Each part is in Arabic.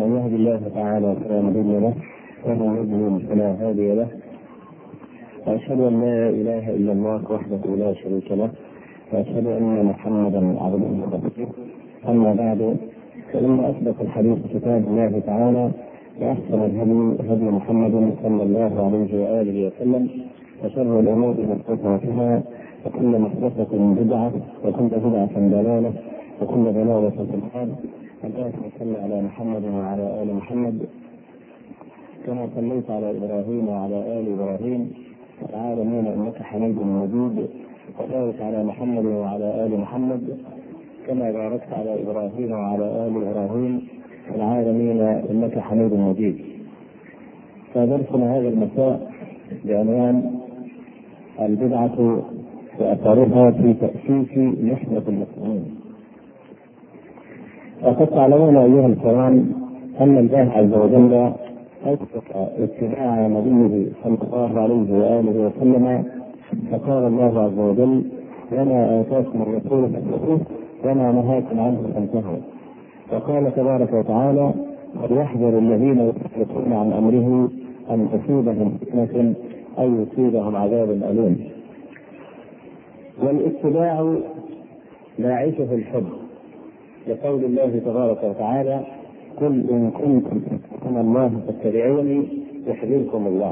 من يهد الله تعالى فلا مضل له ومن يضلل فلا هادي له، واشهد ان لا اله الا الله وحده لا شريك له، واشهد ان محمدا عبده ورسوله. اما بعد، فان اصدق الحديث كتاب الله تعالى، واحسن الهدي هدي محمد صلى الله عليه واله وسلم، وشر الامور محدثاتها، وكل محدثه بدعه، وكل بدعه ضلاله، وكل ضلاله في النار. اللهم صل على محمد وعلى ال محمد كما صليت على ابراهيم وعلى ال ابراهيم في العالمين انك حميد مجيد، وبارك على محمد وعلى ال محمد كما باركت على ابراهيم وعلى ال ابراهيم في العالمين انك حميد مجيد. فدرسنا هذا المساء بعنوان البدعة وأثرها في تأسيس نحلة المسلمين. وقد تعلمون أيها الكرام أن الله عز وجل أطلق اتباع نبيه صلى الله عليه وآله وسلم، فقال الله عز وجل: وما آتاكم الرسول فخذوه وما نهاكم عنه فانتهوا. وقال تبارك وتعالى: فليحذر الذين يخالفون عن أمره أن تصيبهم فتنة أو يصيبهم عذاب أليم. والاتباع باعثه الحب، لقول الله تبارك وتعالى: قل إن كنتم تحبون الله فاتبعوني يحببكم الله.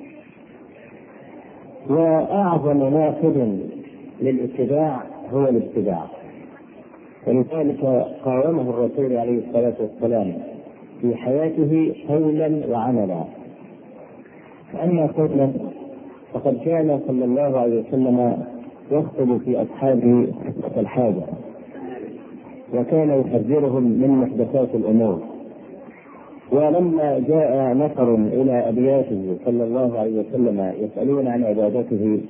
وأعظم ناقض للاتباع هو الاتباع، ولذلك قاومه الرسول عليه الصلاة والسلام في حياته قولا وعملا. فأما قولا فقد كان صلى الله عليه وسلم يخطب في أصحابه خطبة الحاجة، وكان يحذرهم من محدثات الأمور. ولما جاء نفر إلى أبياته صلى الله عليه وسلم يسألون عن عبادته،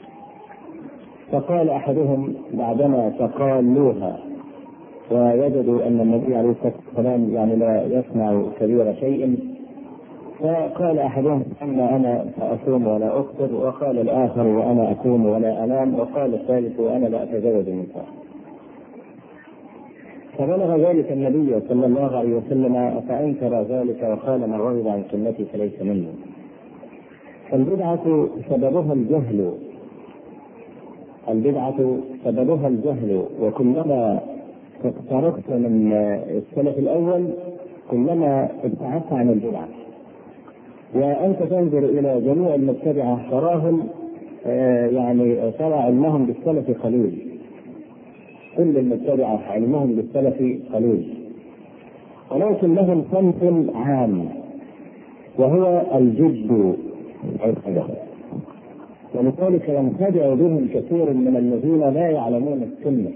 فقال أحدهم بعدما تقالوها ووجدوا أن النبي عليه الصلاة والسلام لا يصنع كبير شيء، فقال أحدهم: أما أنا فأصوم ولا أفطر، وقال الآخر: وأنا أقوم ولا أنام، وقال الثالث: وأنا لا أتزوج النساء. فبلغ ذلك النبي صلى الله عليه وسلم فأنكر ذلك وقال: من رغب عن سنتي فليس مني. فالبدعة سببها الجهل، البدعة سببها الجهل، وكلما اقتربت من السلف الأول كلما ابتعدت عن البدعة. وأنت تنظر إلى جميع المتبعة تراهم ترى علمهم بالسلف قليل، كل المتبعة علمهم بالسلف قليل، ولكن لهم صنف عام وهو الجد والخدع، ولذلك ينخدع بهم كثير من الذين لا يعلمون السنة.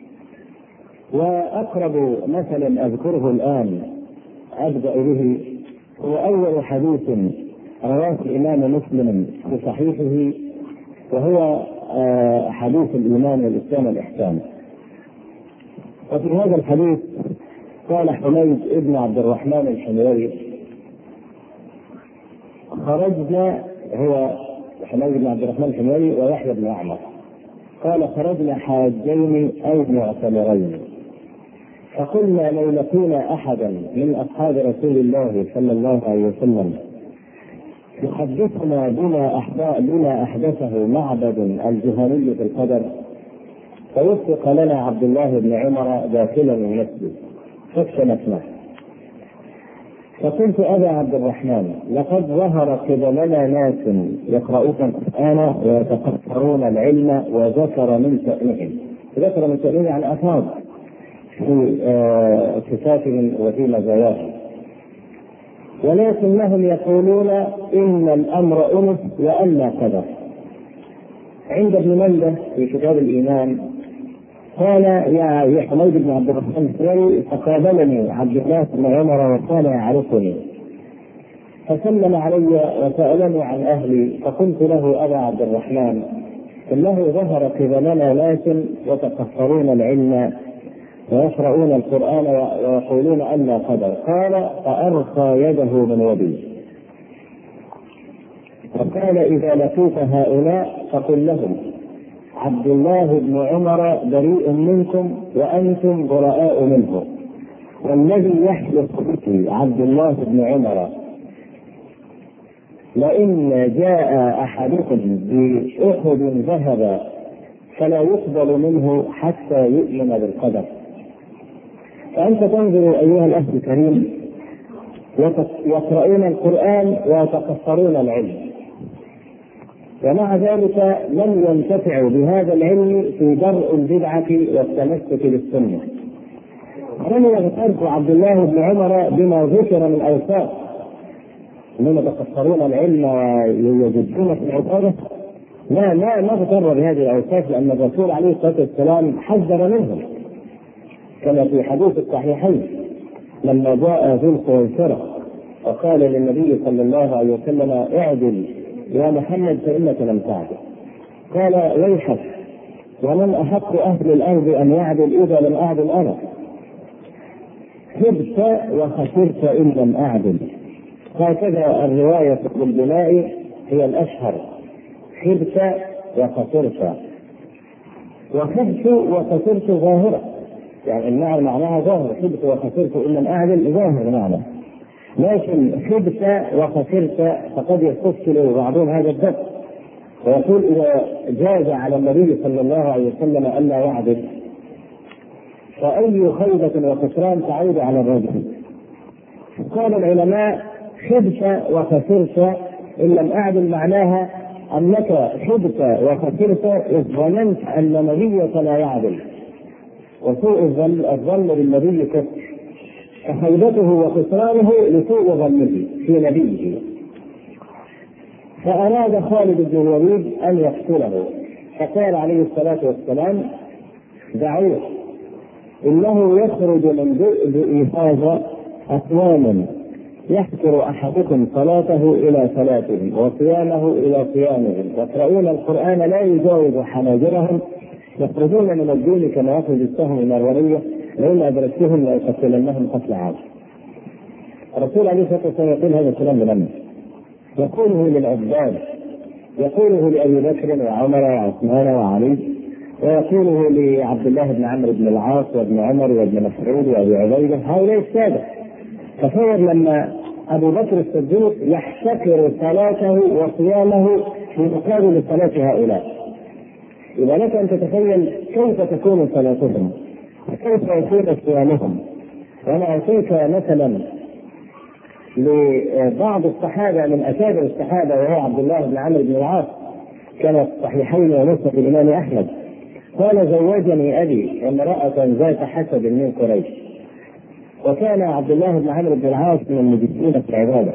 وأقرب مثلا أذكره الآن أبدأ به هو أول حديث رواه الإمام مسلم في صحيحه، وهو حديث الإيمان والإسلام والإحسان. وفي هذا الحديث قال حميد ابن عبد الرحمن الحميري: خرجنا، هو حميد بن عبد الرحمن الحميري ويحيى بن عمر، قال: خرجنا حاجين أو معتمرين، فقلنا لو لقينا أحدا من أصحاب رسول الله صلى الله عليه وسلم يحدثنا بما أحدثه معبد الجهني في القدر، فوفق لنا عبد الله بن عمر داخلا المسجد فاكتنفناه. فقلت: أبا عبد الرحمن، لقد ظهر قبلنا ناس يقرؤون القرآن ويتقصرون العلم، وذكر من شأنهم عن أفاض في صفاتهم وفي مزاياهم، ولكنهم يقولون إن الأمر أنف وألا قدر. عند ابن مندة في كتاب الإيمان قال: يا حميد بن عبد الرحمن الحميري، فقابلني عبد الله بن عمر وكان يعرفني، فسلم علي وسألني عن أهلي، فقلت له: أبا عبد الرحمن، إنه ظهر قبلنا ناس يتقصرون العلم ويقرؤون القرآن ويقولون أن لا قدر. قال: فأرخى يده من يدي، فقال: إذا لقيت هؤلاء فقل لهم: عبد الله بن عمر بريء منكم وأنتم براء منه، والذي يحلف به عبد الله بن عمر لئن جاء أحدكم بأحد ذهب فلا يقبل منه حتى يؤمن بالقدر. فأنت تنظر أيها الأخ الكريم يقرؤون القرآن ويتكثرون العلم، ومع ذلك لم ينتفعوا بهذا العلم في درء البدعة والتمسك بالسنة. لم يغتر عبد الله بن عمر بما ذكر من أوصاف انهم يتكثرون العلم ويجدون في العبادة، ما نغتر بهذه الأوصاف، لأن الرسول عليه الصلاة والسلام حذر منهم، كما في حديث الصحيحين لما جاء ذو القويصرة وقال للنبي صلى الله عليه وسلم اعدل يا محمد فإنك لم تعدل، قال ويحك ومن أحق أهل الأرض أن يعدل إذا لم أعدل أنا، خبت وخسرت إن لم أعدل. هكذا الرواية بالبناء هي الأشهر، خبت وخسرت، وخبت وخسرت ظاهرة، يعني المعنى معناها ظاهر، خبت وخسرت إن لم أعدل ظاهر معنى، لكن خبت وخسرت فقد يفصل بعضهم هذا الدرس ويقول إذا جاز على النبي صلى الله عليه وسلم ألا يعدل فأي خيبة وخسران تعود على الرجل. قال العلماء خبت وخسرت إن لم أعدل معناها أنك خبت وخسرت إذ ظننت أن نبيك لا يعدل، وسوء الظن بالنبي كفر، فخيبته وخسرانه لسوء ظنه في نبيه. فأراد خالد بن الوليد أن يقتله، فقال عليه الصلاة والسلام دعوه إنه يخرج من بئر هذا أقوام يحكر أحدكم صلاته إلى صلاتهم وصيامه إلى صيامهم، يقرؤون القرآن لا يجاوز حناجرهم، يخرجون من الدين كما يخرج السهم من الورية، لئن أدركتهم لأقتلنهم قتل عاد. الرسول عليه الصلاة والسلام يقول هذا الكلام لمن؟ يقوله للعباد، يقوله لأبي بكر وعمر وعثمان وعلي، ويقوله لعبد الله بن عمرو بن العاص وابن عمر وابن مسعود وابي عبيده، هؤلاء السادة. تصور لما أبو بكر الصديق يحتكر صلاته وصيامه في مقابل صلاة هؤلاء، إذا لك أن تتخيل كيف تكون صلاتهم وكيف يكون صيامهم. وأنا أعطيك مثلا لبعض الصحابة من أكابر الصحابة وهو عبد الله بن عمرو بن العاص، كان الصحيحين ومسند الإمام أحمد، قال زوجني أبي امرأة ذات حسب من قريش، وكان عبد الله بن عمرو بن العاص من المجدين في العبادة.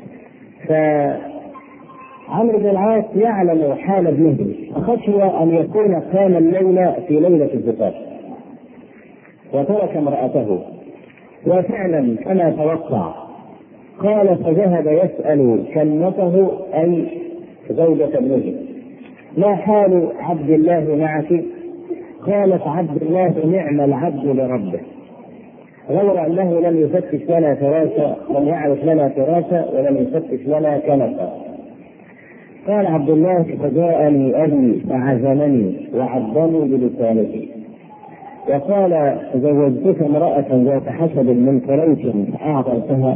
فعمرو بن العاص يعلم حال ابنه فخشي أن يكون قام الليل في ليلة الزفاف وترك امرأته، وفعلا كما توقع. قال فذهب يسأل كنته أي زوجة ابنه ما حال عبد الله معك؟ قالت عبد الله نعم العبد لربه، غير أنه لم يفتش لنا فراشا، لم يعرف لنا فراشا ولم يفتش لنا كنفا. قال عبد الله فجاءني أبي فعزمني وعضني بلسانه وقال زوجتك امرأة ذات حسب من قريش فأعطيتها.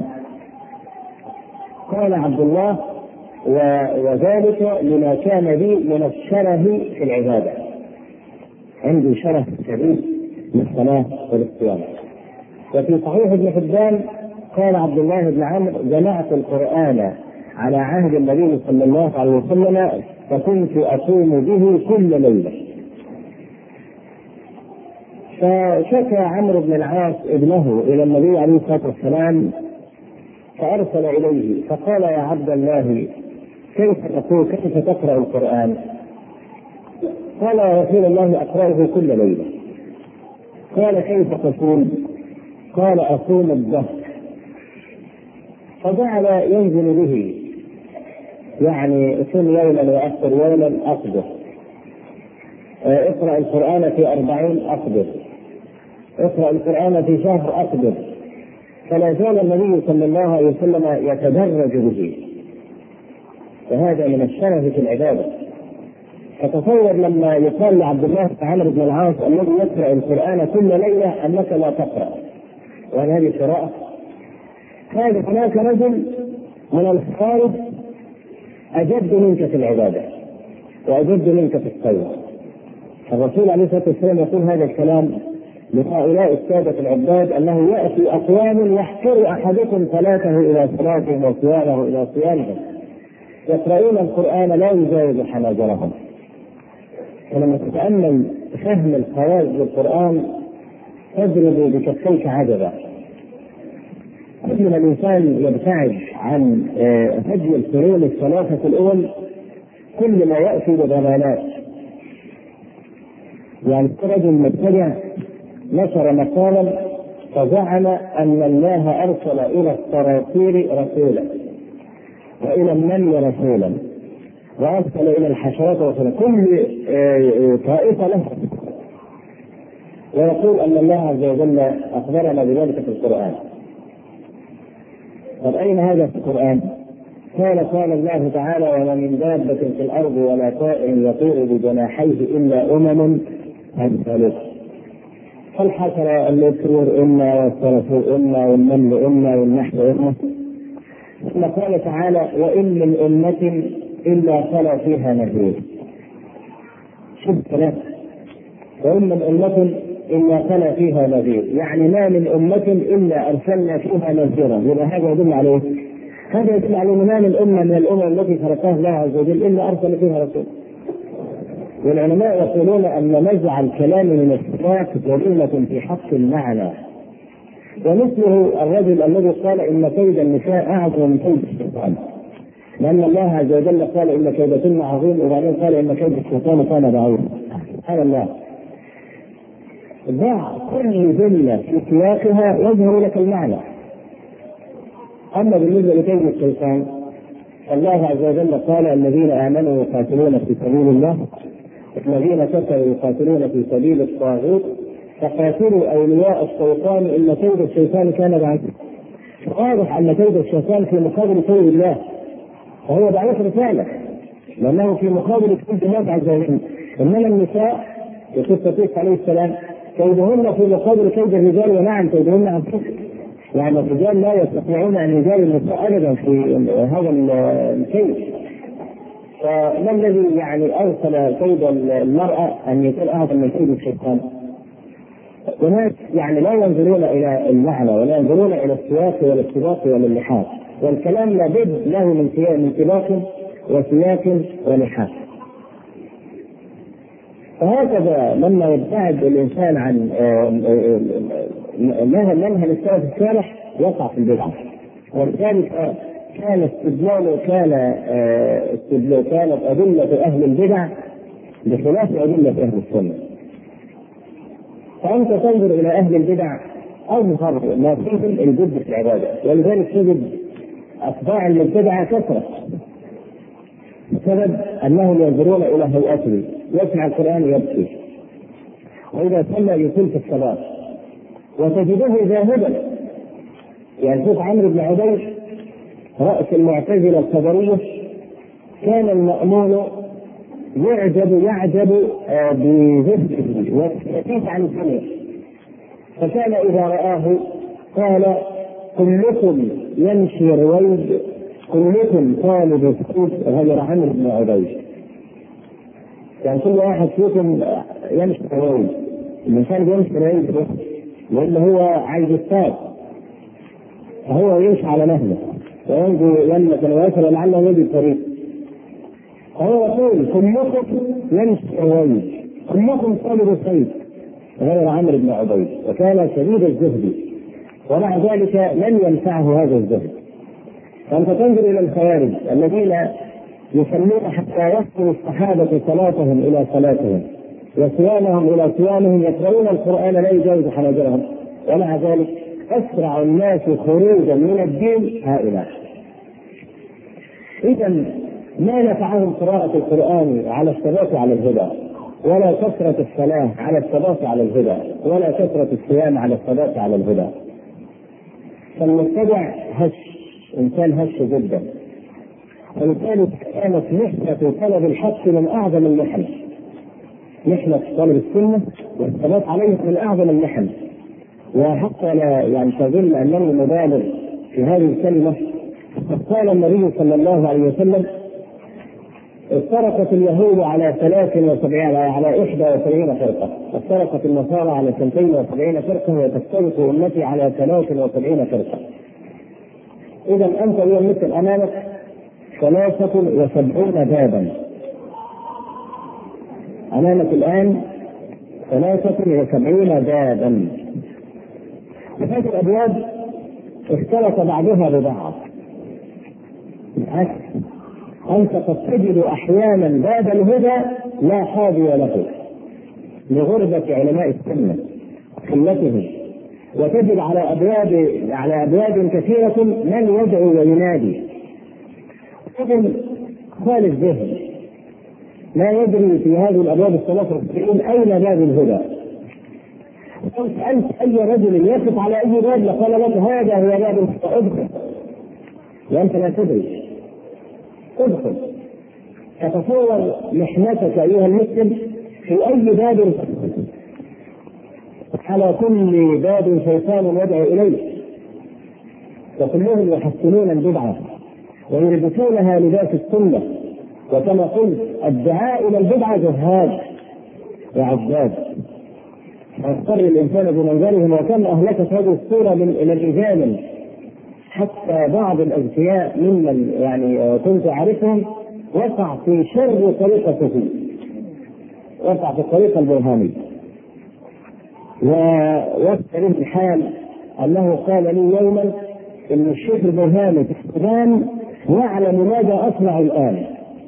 قال عبد الله وذلك لما كان لي من الشره في العبادة، عندي شره شديد للصلاة والصيام. وفي صحيح ابن حبان قال عبد الله بن عمرو جمعت القرآن على عهد النبي صلى الله عليه وسلم فكنت أقوم به كل ليلة. فشكى عمرو بن العاص ابنه إلى النبي عليه الصلاة والسلام فأرسل إليه فقال يا عبد الله كيف تقرأ القرآن؟ قال يا رسول الله أقرأه كل ليلة. قال كيف تصوم؟ قال أصوم الدهر. فجعل ينزل به، يعني صم يوما وأفطر يوما أقدر، اقرأ القرآن في 40 أقدر، اقرأ القرآن في شهر أقدر. فلا زال النبي صلى الله عليه وسلم يتدرج به، فهذا من الشرف في العبادة. فتصور لما يقال لعبد الله بن عمرو بن العاص الذي يقرأ القرآن كل ليلة أنك لا تقرأ، وهذه قراءة. هذا هناك رجل من الخارج أجد منك في العبادة وأجد منك في الصلاة. الرسول عليه الصلاة والسلام يقول هذا الكلام لهؤلاء السادة العباد أنه يأتي أقوام يحقر أحدكم صلاته إلى صلاتهم وصيامه إلى صيامهم يقرؤون القرآن لا يجاوز حناجرهم. فلما تتأمل فهم الخوارج للقرآن تضرب بكفيك عجبا. كل ما الإنسان يبتعد عن هدي القرون الثلاثة الأول كل ما يأتي بضلالات. يعني رجل مبتدع نشر مقالا فزعم أن الله أرسل إلى الصراصير رسولا وإلى النمل رسولا وأرسل إلى الحشرات رسولا، كل طائفة له، ويقول أن الله عز وجل أخبرنا بذلك في القرآن. طب أين هذا في القرآن؟ قال الله تعالى: وما من دابة في الأرض ولا طائر يطير بجناحيه إلا أمم أمثالكم. فالحشرة الطيور إنا والصرصور إنا والنمل إنا والنحل إنا. ثم قال تعالى: وإن من أمة إلا خلا فيها نذير. شوف الكلام، وإن من أمة إلا خلا فيها نذير، يعني ما من أمة إلا أرسلنا فيها نذيرا. يبقى هذا يدل عليه، هذا يدل على ما من أمة من الأمم التي خلقها الله عز وجل إلا أرسل فيها رسول. والعلماء يقولون أن نزع الكلام من السياق جريمة في حق المعنى. ومثله الرجل الذي قال إن كيد النساء أعظم من كيد الشيطان، لأن الله عز وجل قال إن كيدكن عظيم، وبعدين قال إن كيد الشيطان كان ضعيفا. سبحان الله، ضع كل جملة في سياقها يظهر لك المعنى. أما بالنسبة لكيد الشيطان الله عز وجل قال: الذين آمنوا يقاتلون في سبيل الله الذين كفروا يقاتلون في سبيل الطاغوت فقاتلوا أولياء الشيطان إن كيد الشيطان كان ضعيفا. واضح أن كيد الشيطان في مقابل كيد الله، وهو ضعيف رسالة لأنه في مقابل كيد الله عز وجل. إنما النساء في قصة عليه السلام كيدهن في مقابل كيد الرجال، ونعم كيدهن عن كفر، يعني الرجال لا يستطيعون أن يجاروا النساء أبدا في هذا الكيد. فما الذي يعني أرسل كيد المرأة أن يكون أعظم من كيد الشيطان؟ وناس يعني لا ينظرون إلى المعنى ولا ينظرون إلى السياق والاتفاق واللحاق، والكلام لابد له من سياق وسياق ولحاق. فهكذا لما يبتعد الإنسان عن منهج السلف الصالح يقع في البدعة. ولذلك كانت أدلة أهل البدع بخلاف أدلة أهل السنة. فأنت تنظر إلى أهل البدع أو مخالفة ما فيهم الجد في العبادة، ولذلك تجد أتباع للبدعة كثرة بسبب أنهم ينظرون إلى هيئته، يسمع القرآن يبكي، وإذا صلى يطيل في الصلاة، وتجده ذاهبا. يعني شوف عمرو بن عبيد رأس المعتزلة الخبرية كان المأمون يعجب بذهبه ويكيف عن الدنيا، فكان إذا رآه قال: كلكم يمشي رويد كلكم طالب السوق غير عمرو بن عبيد. يعني كل واحد فيكم يمشي رويد، الإنسان يمشي رويد لأنه هو عايز الساد، فهو يمشي على مهله وينجو يمة ويسر لعله يجد الطريق. فهو يقول: كلكم يمشي رويد كلكم طالب السيد غير عمرو بن عبيد. وكان شديد الزهد، ومع ذلك لم ينفعه هذا الزهد. فأنت تنظر إلى الخوارج الذين يصلون حتى يصل الصحابة صلاتهم إلى صلاتهم وصيامهم إلى صيامهم، يقرؤون القرآن لا يجاوز حناجرهم، ومع ذلك أسرع الناس خروجا من الدين هؤلاء. إذا ما نفعهم قراءة القرآن على الثبات على الهدى، ولا كثرة الصلاة على الثبات على الهدى، ولا كثرة الصيام على الثبات على الهدى. فالمتبع هش، إنسان هش جدا. ولذلك كانت محنة طلب الحق من أعظم المحن، محنة طلب السنة والثبات عليه من أعظم المحن. وحتى لا يعني تظن أنني مبالغ في هذه الكلمة، قال النبي صلى الله عليه وسلم: افترقت اليهود على 71 فرقة، وافترقت النصارى على 72 فرقة، وتفترق أمتي على 73 فرقة. إذا أنت اليوم مثل أمامك 73 بابا، أمامك الآن 73 بابا، وهذه الأبواب اختلط بعضها ببعض. أنت قد تجد أحيانا باب الهدى لا حاذي له لغربة علماء السنة قلتهم، وتجد على أبواب كثيرة من يدعو وينادي، إذن خالف ذهن لا يدري في هذه الأبواب 73 أين باب الهدى. لو سألت أي رجل يقف على أي باب لقال لك هذا هو باب الهدى، ادخل، وأنت لا تدري، ادخل. تتصور محنتك أيها المسلم في أي باب، على كل باب شيطان يدعو إليه، وكلهم يحسنون البدعة ويلبسونها لباس السنة. وكما قلت الدعاء إلى البدعة جهاد وعذاب، فاضطر الإنسان بمنزلهم. وكم أهلكت هذه الصورة من الرجال، حتى بعض الأذكياء ممن يعني كنت أعرفهم وقع في شر طريقته، وقع في الطريقة البرهانية. ووصل له الحال أنه قال لي يوما إن الشيخ البرهاني في السودان يعلم ماذا أصنع الآن،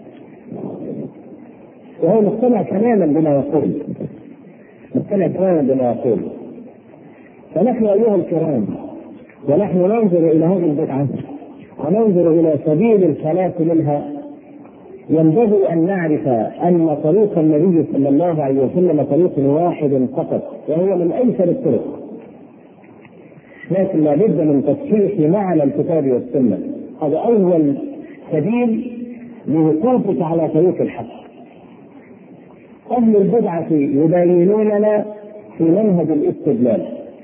وهو مقتنع تماما بما يقول، مقتنع تماما بما يقول. فنحن أيها الكرام ونحن ننظر إلى هذه البدعة وننظر إلى سبيل الخلاص منها، ينبغي أن نعرف أن طريق النبي صلى الله عليه وسلم طريق واحد فقط، وهو من أيسر الطرق، لكن لا بد من تصحيح معنى الكتاب والسنة. هذا أول سبيل لوقوفك على طريق الحق. أهل البدعة يبينوننا في منهج الاستدلال،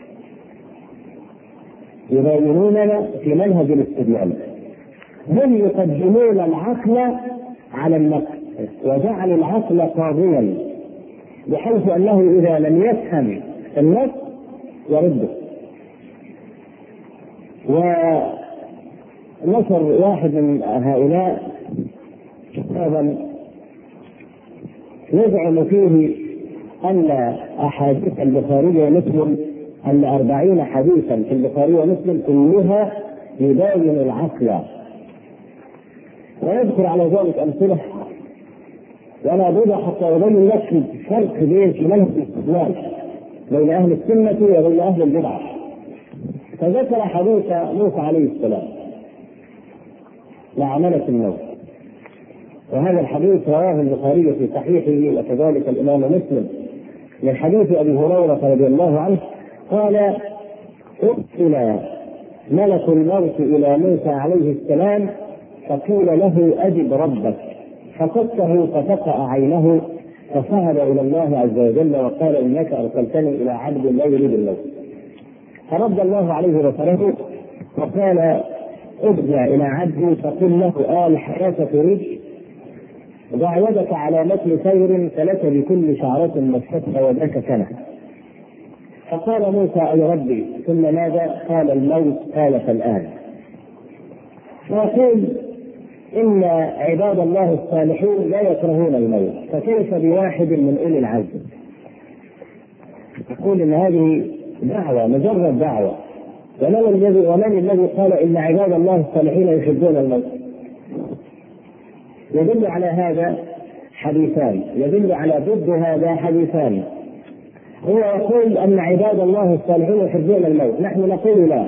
يبينوننا في منهج الاستدلال. هم يقدمون العقل على النقل، وجعلوا العقل قاضيا، بحيث أنه إذا لم يفهم النص يرده. ونشر واحد من هؤلاء كتابا يزعم فيه أن أحاديث البخاري ومسلم، أن 40 حديثا في البخاري ومسلم كلها يبين العقل، ويذكر على ذلك أمثلة. وأنا أريد حتى أبين لك الفرق بين منهج الاستدلال بين أهل السنة وبين أهل البدعة. فذكر حديث موسى عليه السلام مع ملك الموت، وهذا الحديث رواه البخاري في صحيحه وكذلك الإمام مسلم من حديث أبي هريرة رضي الله عنه قال: أرسل ملك الموت إلى موسى عليه السلام فقيل له أجب ربك، فقصه فتقع عينه فصعد إلى الله عز وجل وقال: إنك أرسلتني إلى عبد لا يريد الموت. فرد الله عليه بصره وقال: ارجع إلى عبدي فقل له الحياة تريد، ضع يدك على متن سير فلك بكل شعرة مسكتها وذاك سنة. فقال موسى: أي ربي، ثم ماذا؟ قال: الموت. قال: فالآن. فيقول إن عباد الله الصالحين لا يكرهون الموت، فكيف بواحد من أولي العزم؟ يقول إن هذه دعوة، مجرد دعوة. ومن الذي قال إن عباد الله الصالحين يحبون الموت؟ يدل على هذا حديثان، يدل على ضد هذا حديثان. هو يقول أن عباد الله الصالحين يحبون الموت، نحن نقول لا.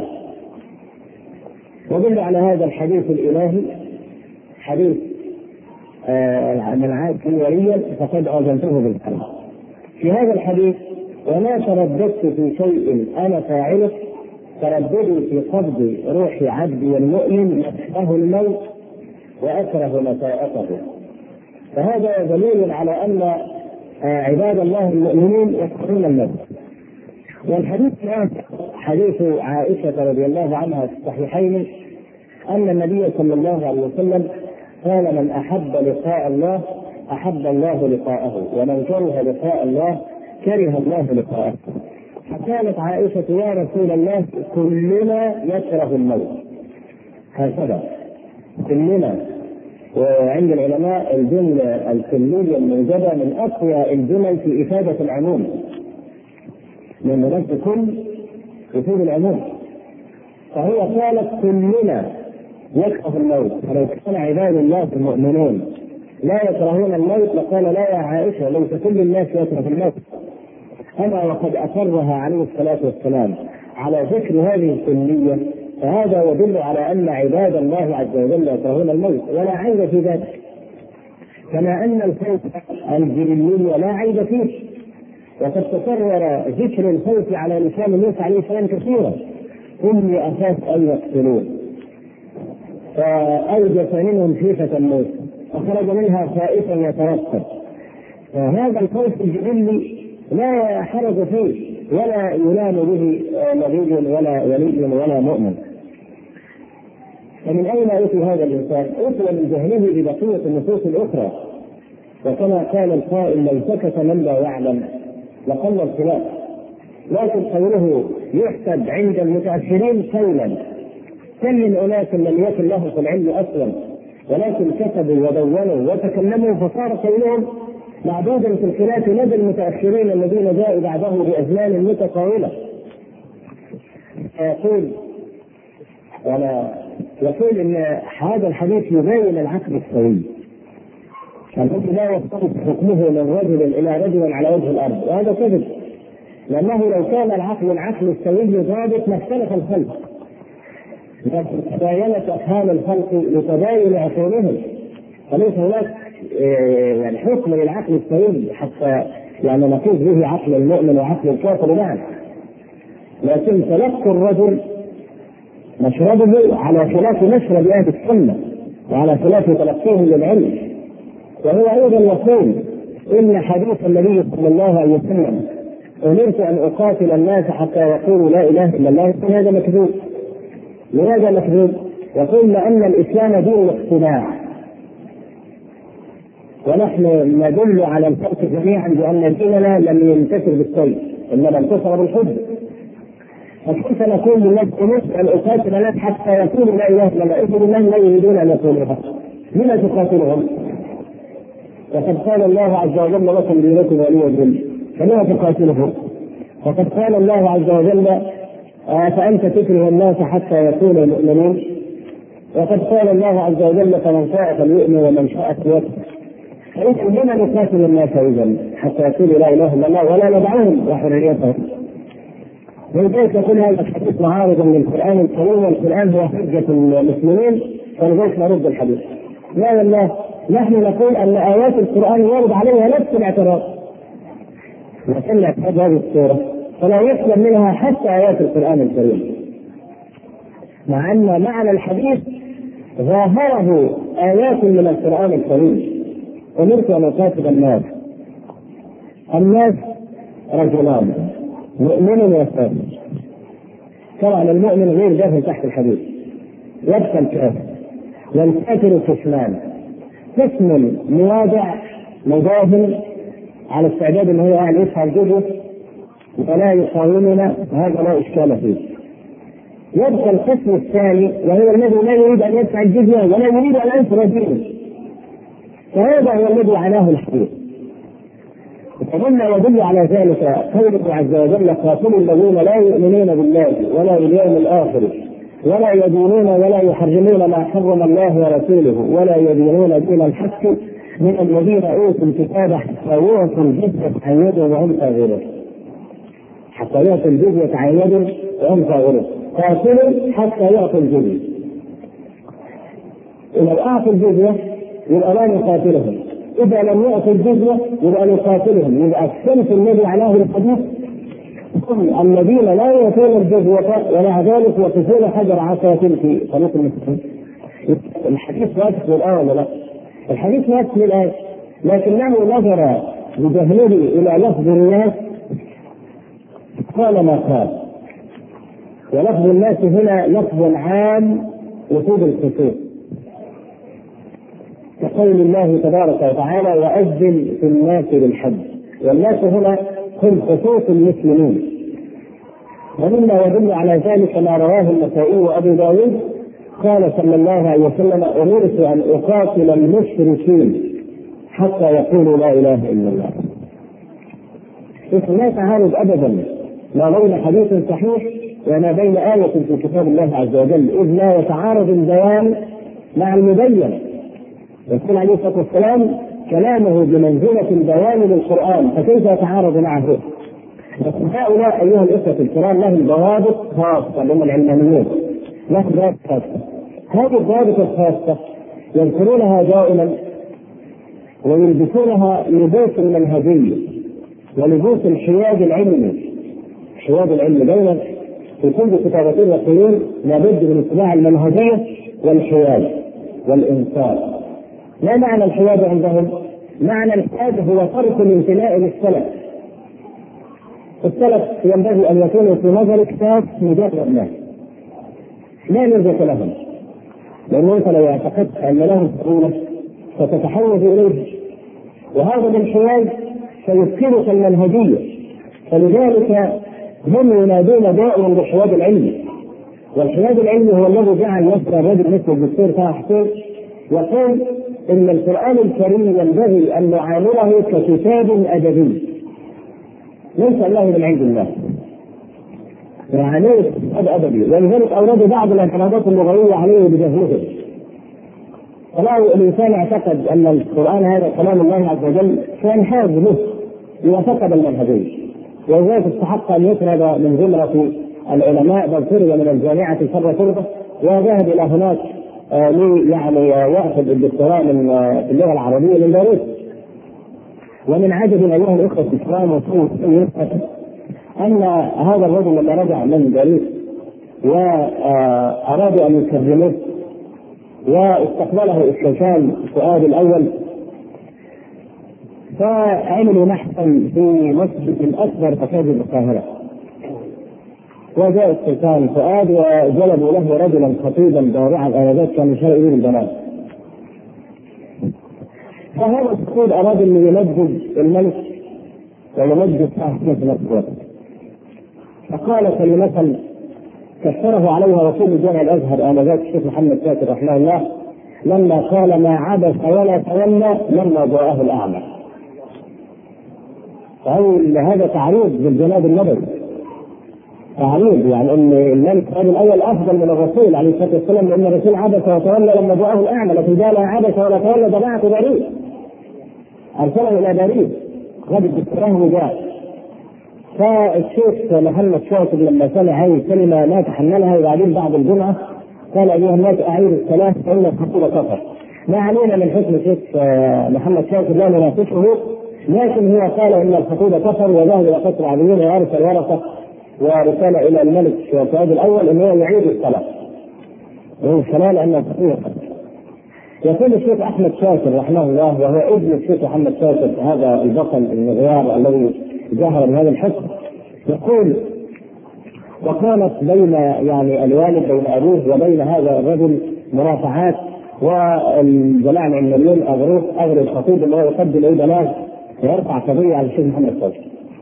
يدل على هذا الحديث الإلهي، حديث من عاد وليا فقد أذنته بالحرب. في هذا الحديث: وما ترددت في شيء أنا فاعله ترددي في قبض روح عبدي المؤمن يكره الموت وأكره مساءته. فهذا دليل على أن عباد الله المؤمنين يكرهون الموت. والحديث الآن حديث عائشة رضي الله عنها في الصحيحين أن النبي صلى الله عليه وسلم قال: من أحب لقاء الله أحب الله لقاءه، ومن كره لقاء الله كره الله لقاءه. فقالت عائشة: يا رسول الله كلنا يكره الموت. هكذا كلنا. وعند العلماء الجملة الكلية الموجبة من أقوى الجمل في إفادة العموم، لأن لفظ كل يفيد العموم. فهي قالت: كلنا يكره الموت. فلو كان عباد الله المؤمنون لا يكرهون الموت لقال: لا يا عائشة، ليس كل الناس يكره الموت. أما وقد أقرها عليه الصلاة والسلام على ذكر هذه الكلية، فهذا يدل على أن عباد الله عز وجل يكرهون الموت، ولا عيب في ذلك، كما أن الخوف الجبلي لا عيب فيه. وقد تكرر ذكر الخوف على لسان موسى عليه السلام كثيرا: إني أخاف أن يقتلون، فأوجس منهم خيفة موسى فخرج منها خائفا يترقب. فهذا الخوف الجبلي لا حرج فيه ولا يلام به نبي ولا ولي ولا مؤمن. فمن أين أوتي هذا الإنسان؟ أوتي من جهله ببقية النصوص الأخرى. وكما قال القائل: لو سكت من لا يعلم لقل الخلاف. لكن قوله يحسب عند المتأخرين قولا، كم من أناس لم يكن لهم في العلم أصلا ولكن كتبوا ودونوا وتكلموا فصار قولهم معدودا في الخلاف لدى المتأخرين الذين جاءوا بعده بأزمان متطاولة. يقول إن هذا الحديث يبين العقل السوي الذي لا يختلف حكمه من رجل إلى رجل على وجه الأرض، وهذا كذب، لأنه لو كان العقل السوي ضابط ما اختلف الخلق، لكن تباينت أفهام الخلق لتباين عقولهم، فليس هناك يعني حكم للعقل السوي حتى يعني نقيس به عقل المؤمن وعقل الكافر معا. لكن تلقي الرجل مشربه على خلاف مشرب أهل السنة وعلى خلاف تلقيه للعلم. وهو أيضا يقول: إن حديث النبي صلى الله عليه وسلم أمرت أن أقاتل الناس حتى يقولوا لا إله إلا الله، هذا مكذوب. لماذا مكذوب؟ يقول: لأن الإسلام دين الاقتناع، ونحن ندل على الفرق جميعا بأن ديننا لم ينتصر بالسيف إنما انتصر بالحب. فكيف نقول للناس أمرت أن أقاتل الناس حتى يقولوا لا إله إلا الله، إذن الناس لا يريدون أن يقولوها، لما تقاتلهم؟ وقد قال الله عز وجل: لكم دينكم ولي دين، فلما تقاتلهم؟ وقد قال الله عز وجل: فأنت تكره الناس حتى يكونوا مؤمنين. وقد قال الله عز وجل: فمن شاء فليؤمن ومن شاء فليكفر. فإذا لما نقاتل الناس إذن حتى يقولوا لا إله إلا الله ولا ندعوهم وحريتهم؟ ولذلك يكون هذا الحديث معارضا للقرآن الكريم، والقرآن هو حجة المسلمين، فلذلك نرد الحديث. لا والله، نحن نقول أن آيات القرآن يرد عليها نفس الاعتراض، لكن اعتراض هذه السورة فلا يسلم منها حتى آيات القرآن الكريم، مع أن معنى الحديث ظاهره آيات من القرآن الكريم. أمرت أن أقاتل الناس رجلان، مؤمن وكافر. طبعا المؤمن غير داخل تحت الحديث، يبقى الكافر. والكافر قسمان: قسم موادع مداهن على استعداد ان هو يعني يدفع الجزء ولا يقاومنا، هذا لا اشكال فيه. يبقى القسم الثاني وهو الذي لا يريد ان يدفع الجزية ولا يريد ان ينصر دينه، فهذا هو الذي عناه الحديث. ومما يدل على ذلك قوله عز وجل: قاتلوا الذين لا يؤمنون بالله ولا باليوم الآخر ولا يدينون ولا يحرمون ما حرم الله ورسوله ولا يدينون دين الحق من الذين أوتوا الكتاب حتى يعطوا الجزية عن يد وهم صاغرون. حتى يعطوا الجزية عن يد وهم صاغرون. قاتلوا حتى يعطوا الجزية. إذا أعطوا الجزية يبقى لا نقاتلهم، إذا لم يعطوا الجزية يبقى نقاتلهم. يبقى السنة الذي علاه الحديث هم الذين لا يعطون الجزية ومع ذلك يقفون حجر عصاة في طريق المسلمين. الحديث واضح للآية ولا لا؟ الحديث واضح للآية، لكنه نظر بجهله إلى لفظ الناس قال ما قال. ولفظ الناس هنا لفظ عام يفيد الخصوص، كقول الله تبارك وتعالى وأذن في الناس بالحج، والناس هنا هم خصوص المسلمين. ومما يدل على ذلك ما رواه النسائي وأبو داود قال صلى الله عليه وسلم أمرت أن أقاتل المشركين حتى يقولوا لا إله إلا الله. لا تعارض أبدا ما بين حديث صحيح وما بين آية في كتاب الله عز وجل، إذ لا يتعارض البيان مع المبين. يقول عليه الصلاة والسلام كلامه بمنزلة البيان للقرآن، فكيف يتعارض معه؟ هؤلاء أيها الإخوة الكرام لهم ضوابط خاصة، لهم العلمانيون لهم ضوابط خاصة. هذه الضوابط الخاصة يذكرونها دائما ويلبسونها لبوس المنهجية ولبوس الحياد العلمي. حياد العلم دائما في كل كتابتين يقولون لابد من اتباع المنهجية والحياد والإنصاف. ما معنى الحياد عندهم؟ معنى الحياد هو ترك الانتماء للسلف. السلف ينبغي أن يكونوا في نظر كتاب مجرد ناس لا نرجع لهم، لأنه أنت لو اعتقدت أن لهم سهولة ستتحوز إليه، وهذا الانحياز سيسكنك المنهجية. فلذلك هم ينادون دائما بالحياد العلمي، والحياد العلمي هو الذي جعل نصر الرجل مثل الدكتور طه حسين يقول إن القرآن الكريم ينبغي أن نعامله ككتاب أدبي ليس الله من عند الله، نعامله ككتاب أدبي. ولذلك أورد بعض الاعتراضات اللغوية عليه بجهله. فلو الإنسان اعتقد أن القرآن هذا كلام الله عز وجل فينحاز له وفقد المنهجية، ولذلك استحق أن يطرد من زمرة العلماء بل طرد من الجامعة شر طرده، وذهب إلى هناك يعني يأخذ الدكتوراه من اللغة العربية من بيروت. ومن عجب أيها الأخوة الكرام أن هذا الرجل لما رجع من بيروت وأرادوا أن يكرموه واستقبله السلطان فؤاد الأول، فعملوا نحتا في مسجد الأكبر مساجد القاهرة، وجاء السلطان فؤاد وجلبوا له رجلا خطيبا بارعا آنذاك كان يشار إليه بالبنات. فهذا الخطيب أراد أن يمجد الملك ويمجد صاحبه في نفس الوقت، فقال كلمة كسره عليها وكيل جامع الأزهر آنذاك الشيخ محمد شاكر رحمه الله لما قال ما عبس ولا تولى لما جاءه الأعمى. هذا تعريض بالجناب النبوي، تعريض يعني ان الملك هذا الاول افضل من الرسول عليه الصلاه والسلام، لان الرسول عبس وتولى لما جاءه الاعمى، لكن جاء لا عبس ولا تولى بعثه بريء، ارسله الى بريء غد الدكتوراه وجاء. فالشيخ محمد شاكر لما سمع هذه الكلمه ما تحملها، وبعدين بعد الجمعه قال ايها الناس اعيد الصلاه فان الخطيب كفر. ما علينا من حكم الشيخ محمد شاكر لا نناقشه، لكن هو قال ان الخطيب كفر وذهب الى قصر عبيدين وارسل ورقه ورسالة إلى الملك فؤاد الأول أنه يعيد الصلاة من خلال أن الخطيب كفر. يقول الشيخ أحمد شاكر رحمه الله وهو ابن الشيخ محمد شاكر هذا البطل المغيار الذي جاهر بهذا الحكم، يقول وكانت بين يعني الوالد بين أبوه وبين هذا الرجل مرافعات، والجماعة العلمانيين أغروا الخطيب اللي هو يقدم إليه بلاغ ويرفع قضية على الشيخ محمد شاكر.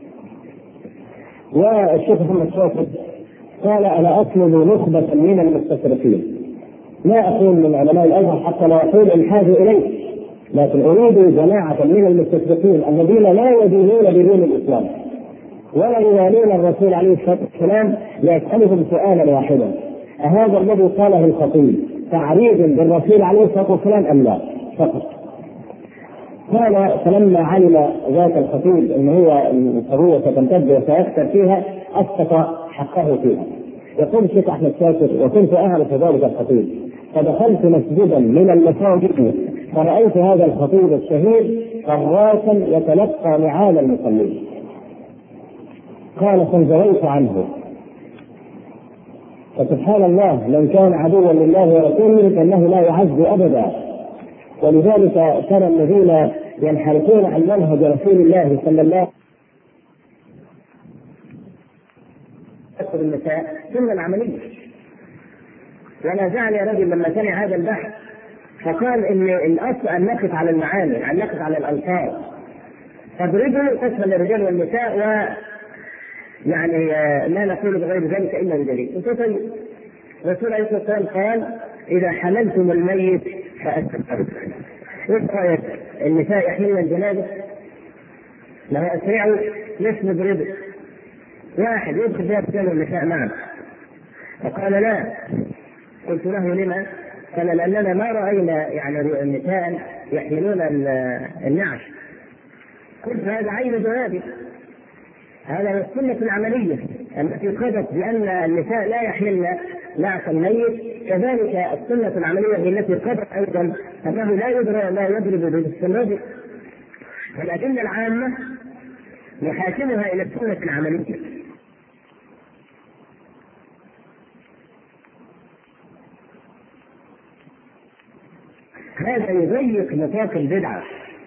والشيخ محمد شاكر قال أنا أطلب نخبة من المستشرقين، لا أقول من علماء الأزهر حتى لا يقول الحاج إليه، لكن أريد جماعة من المستشرقين الذين لا يدينون بدين الإسلام ولا يوالون الرسول عليه الصلاة والسلام، ليسألهم سؤالا واحدا: أهذا الذي قاله الخطيب تعريض بالرسول عليه الصلاة والسلام أم لا؟ فقط. قال فلما علم ذاك الخطيب ان هو القضيه ستمتد وسيكثر فيها اسقط حقه فيها. يقول الشيخ احمد شاكر وكنت اعرف ذلك الخطيب فدخلت مسجدا من المساجد فرأيت هذا الخطيب الشهير فراسا يتلقى نعال المصلين. قال فانزويت عنه، فسبحان الله لو كان عدوا لله ورسوله فانه لا يعز ابدا. ولذلك ترى الذين ينحرفون عن منهج رسول الله صلى الله عليه تخاطب النساء سنة العملية. ولا زعل يا رجل لما سمع هذا البحث فقال ان الاصل ان نقف على المعاني، ان نقف على الالفاظ. فاضربوا تشمل الرجال والنساء، ويعني لا نقول بغير ذلك الا بدليل. الرسول عليه الصلاه والسلام قال: اذا حملتم الميت فاستغفروا. ايش رايك؟ النساء يحملن الجنازه؟ لو اسرعوا ليش نضربه؟ واحد يدخل فيها رجال والنساء معا. فقال: لا. قلت له: لما؟ قال: لاننا ما راينا يعني النساء يحملون النعش. قلت: هذا عين جوابي، هذا السنة العملية التي قضت بأن النساء لا يحملن نعش الميت، كذلك السنة العملية التي قضت أيضا أنه لا يضرب بالسنة. والأدلة العامة نحاكمها إلى السنة العملية. هذا يضيق نطاق البدعة.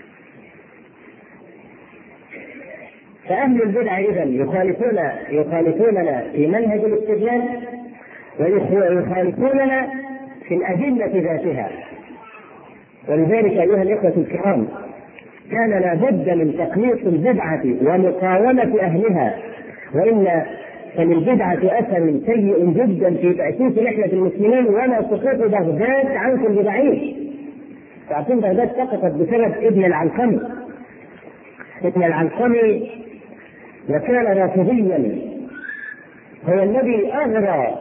فأهل البدع إذن يخالفوننا في منهج الاستدلال، ويخالفوننا في الأدلة ذاتها. ولذلك أيها الإخوة الكرام، كان لا بد من تقليص البدعة ومقاومة أهلها، وإن فللبدعة أثر سيء جدا في تأسيس رحلة المسلمين ولا سقوط بغداد عنكم ببعيد. تعرفون بغداد سقطت بسبب ابن العلقمي. ابن العلقمي وكان رافضيا، هو الذي أغرى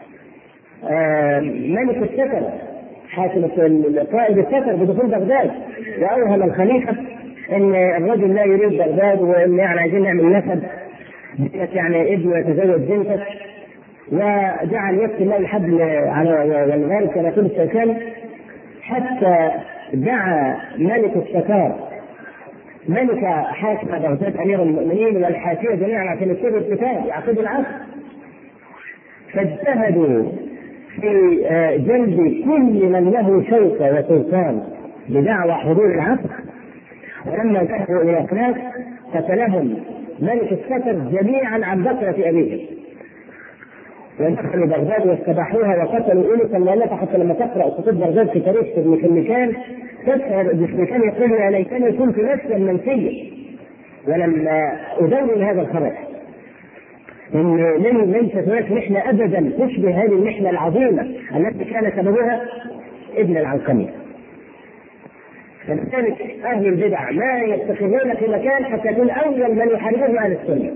ملك الستر حاكم قائد الستر بدخول بغداد، وأوهم الخليفة أن الرجل لا يريد بغداد، وأن يعني عايزين نعمل نسب يعني ابنه يتزوج بنته، وجعل يكتب الله الحبل على والغالب كما يقول الشيخان، حتى دعا ملك الستار ملك حاكم بغداد امير المؤمنين والحاشيه جميعا عشان يكتبوا الكتاب يعقدوا العصر. فاجتهدوا في جلب كل من له شوكه وسلطان بدعوى حضور العصر، ولما ذهبوا الى هناك قتلهم ملك الستر جميعا عن بكرة أبيهم، ودخلوا بغداد واستباحوها وقتلوا أولئك المؤلفة. حتى لما تقرأ كتب بغداد في تاريخ ابن خلكان تشعر ابن خلكان يقول: يا ليتني كنت نفسا منسيا ولم أدون هذا الخبر. إن ليست هناك محنة أبدا تشبه هذه المحنة العظيمة التي كان سببها ابن العلقمي. فلذلك أهل البدع ما يتخذون في مكان حتى يكون أول من يحاربهم أهل السنة.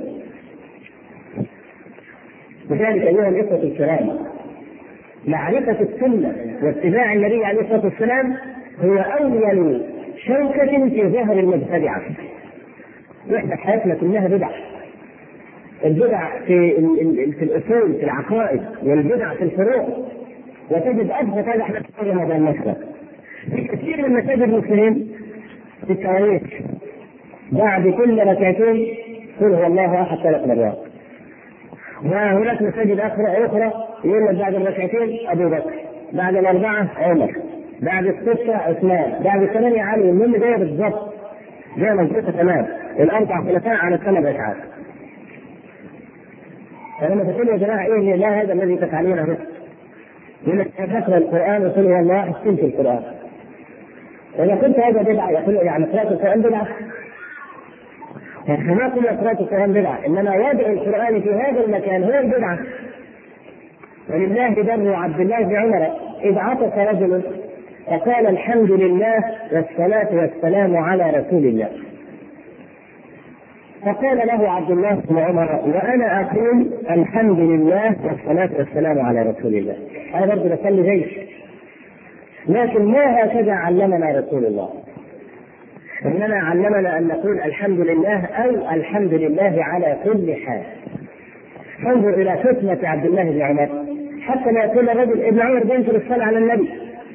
لذلك أيها الإخوة الكرام، معرفة السنة واتباع النبي عليه الصلاة والسلام هو أول شوكة في ظهر المبتدعة. وإحنا حياتنا كلها بدع. البدع في الأصول في العقائد، والبدع في الفروع. وتجد أبسط هذا احنا في هذا المسألة في كثير من مساجد المسلمين في التراويح بعد كل ركعتين قل هو الله أحد 3 مرات. وهناك مساجد أخرى يقول بعد الركعتين أبو بكر، بعد 4 عمر، بعد 6 عثمان، بعد 8 علي. المهم ده بالضبط زي ما قلت تمام، ال4 خلفاء على 8 ركعات. فلما تقول يا جماعة إيه لا هذا الذي تفعلونه؟ يقول لك تقرأ القرآن وتقول يا الله أحسنت القرآن. وإذا كنت هذا بدعة يقول يعني قراءة القرآن بدعة. فما كل قراءة القرآن بدعة، إنما وضع القرآن في هذا المكان هو البدعة. ولله در عبد الله بن عمر إذ عطس رجل فقال: الحمد لله والصلاة والسلام على رسول الله. فقال له عبد الله بن عمر: وأنا أقول الحمد لله والصلاة والسلام على رسول الله. أنا برضه بصلي زيك، لكن ما هكذا علمنا رسول الله. إننا علمنا أن نقول الحمد لله أو الحمد لله على كل حال. انظر إلى فتنة عبد الله بن عمر حتى لا يقول الرجل ابن عمر بينكر الصلاة على النبي،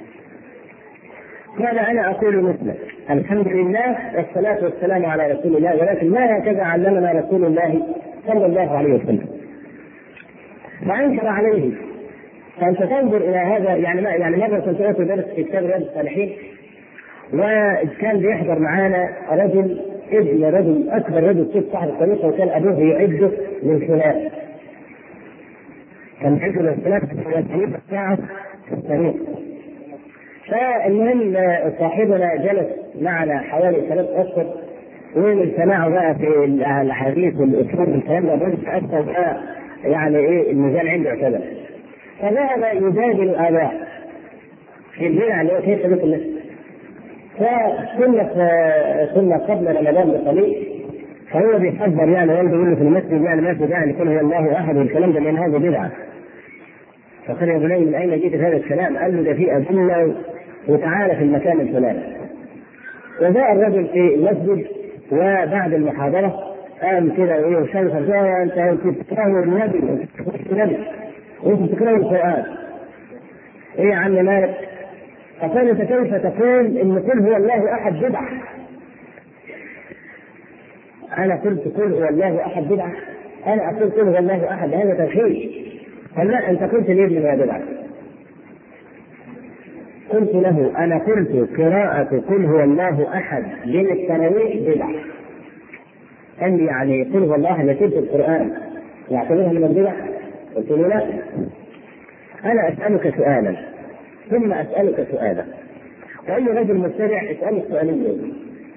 قال: أنا أقول مثله الحمد لله والصلاة والسلام على رسول الله، ولكن ما هكذا علمنا رسول الله صلى الله عليه وسلم. فأنكر عليه. فأنت تنظر إلى هذا. يعني مرة كنت أقول درس في كتاب رياض الصالحين، وكان بيحضر معانا ابن رجل اكبر رجل في صاحب الطريقه، وكان ابوه يعده للخلاف. كان حيث الاختلاف في الطريق بتاعه في الطريق. فالمهم صاحبنا جلس معنا حوالي 3 أشهر، ومن سماعه بقى في الأحاديث والأسلوب والكلام ده بس أكثر بقى يعني إيه الميزان عنده كذا. فذهب يجادل الآباء في البدع اللي هو كيف بيت الناس. كنا قبل رمضان بقليل، فهو بيحذر يعني والده يقول له في المسجد يعني ما في داعي يكون هو الله احد والكلام ده لان هذا بدعه. فقال يا بني من اين جئت هذا الكلام؟ قال له ده في ادله وتعالى في المكان الفلاني. وجاء الرجل في المسجد وبعد المحاضره قام كده وشايف انت بتكره النبي وانت بتكره القران. ايه يا عم مالك؟ فقال انت كيف تقول ان قل هو الله احد بدعه؟ انا قلت قل هو الله احد بدعه؟ انا اقول قل هو الله احد هذا توحيد. قال لا انت قلت لي من بدعه. قلت له انا قلت قراءة قل هو الله احد من التراويح بدعه. قال لي يعني قل هو الله احد في القران يعتبرها من البدع؟ قلت له لا. انا اسالك سؤالا ثم اسالك سؤالا، واي رجل مبتدع اساله سؤالين.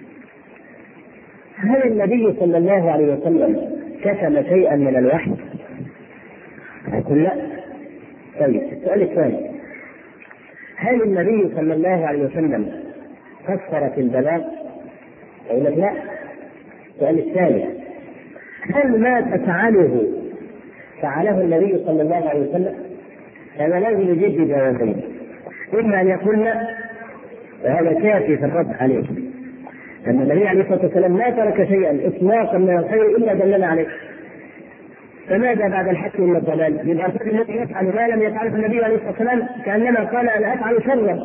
هل النبي صلى الله عليه وسلم كتم شيئا من الوحي؟ يقول لا. طيب السؤال الثاني، هل النبي صلى الله عليه وسلم قصر في البلاغ؟ يقول لك لا. السؤال الثالث، هل ما تفعله فعله النبي صلى الله عليه وسلم؟ هذا لازم يجد جوابين، اما ان يقول لا وهذا كافي في الرد عليه، أن النبي عليه الصلاة والسلام ما ترك شيئا إطلاقا من الخير إلا دلنا عليه. فماذا بعد الحق من الضلال؟ يبقى الذي يفعل ما لم يفعله النبي عليه الصلاة والسلام كأنما قال أنا أفعل شرا.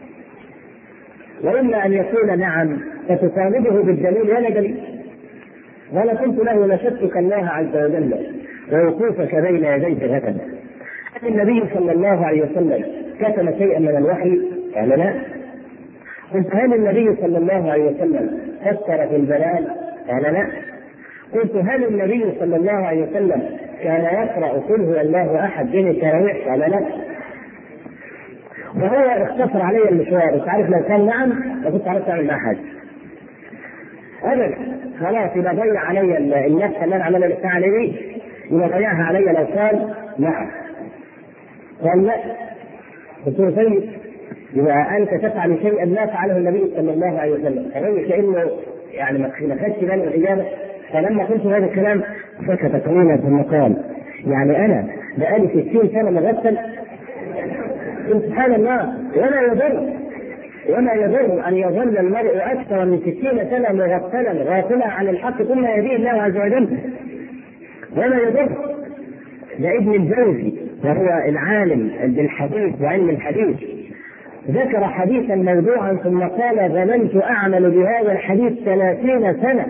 وإما أن يقول نعم فتطالبه بالدليل ولا دليل. وأنا قلت له نشدتك الله عز وجل ووقوفك بين يديك غدا. هل النبي صلى الله عليه وسلم كتم شيئا من الوحي؟ قال لا. قلت هل النبي صلى الله عليه وسلم فسر في البلاء؟ قال لا. قلت هل النبي صلى الله عليه وسلم كان يقرأ قل هو الله أحد بين التراويح؟ قال لا. وهو اختصر علي المشوار. انت عارف لو كان نعم لكنت عرفت اعمل معاه حاجه ابدا. خلاص يبقى ضيع علي النفس اللي انا عملها الساعه دي، يبقى ضيعها علي لو كان نعم. قال لا. قلت له سيد يبقى انت تفعل شيئا ما فعله النبي صلى الله عليه وسلم. الرجل كانه يعني ما خدش باله من الاجابه. فلما قلت هذا الكلام سكت طويلا ثم قال يعني انا بقالي 60 سنه مغسل. سبحان الله. وما يضر ان يظل المرء اكثر من 60 سنه مغفلا غافلا عن الحق ثم يهديه الله عز وجل. وما يضر. ده ابن الجوزي وهو العالم بالحديث وعلم الحديث ذكر حديثا موضوعا ثم قال ظننت اعمل بهذا الحديث 30 سنه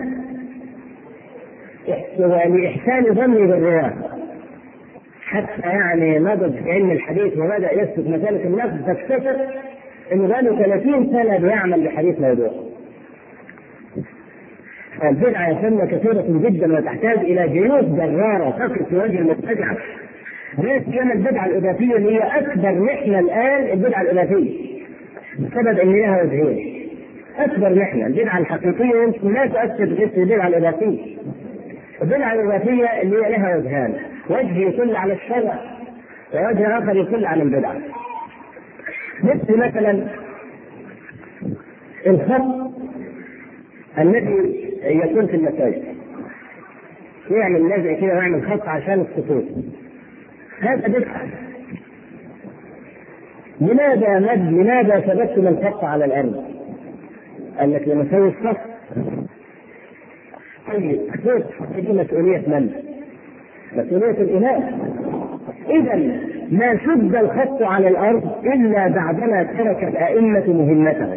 لإحسان ظني بالرواة، حتى يعني نضج في علم الحديث وبدأ يثبت مسألة النفس فاكتشف انه بقاله 30 سنة بيعمل بحديث موضوع. فالبدعة يا سنة كثيرة جدا وتحتاج إلى جيوش جرارة تقف في وجه المبتدعة. ليش كان البدعة الإضافية اللي هي أكبر محنة الآن البدعة الإضافية بسبب أن لها وجهين. أكبر محنة البدعة الحقيقية يمكن لا تؤثر في البدعة الإضافية. البدعة الإضافية اللي هي لها وجهان، وجه يدل على الشرع ووجه آخر يدل على البدعة. مثلا الخط الذي يكون في المساجد يعمل نزع كده ويعمل خط عشان السطور، هذا بدعة. لماذا ثبتتم الخط على الأرض؟ قال لك لنسوي الخط. طيب دي مسؤولية من؟ مسؤولية الإله. إذا ما شد الخط على الأرض إلا بعدما ترك الأئمة مهمته.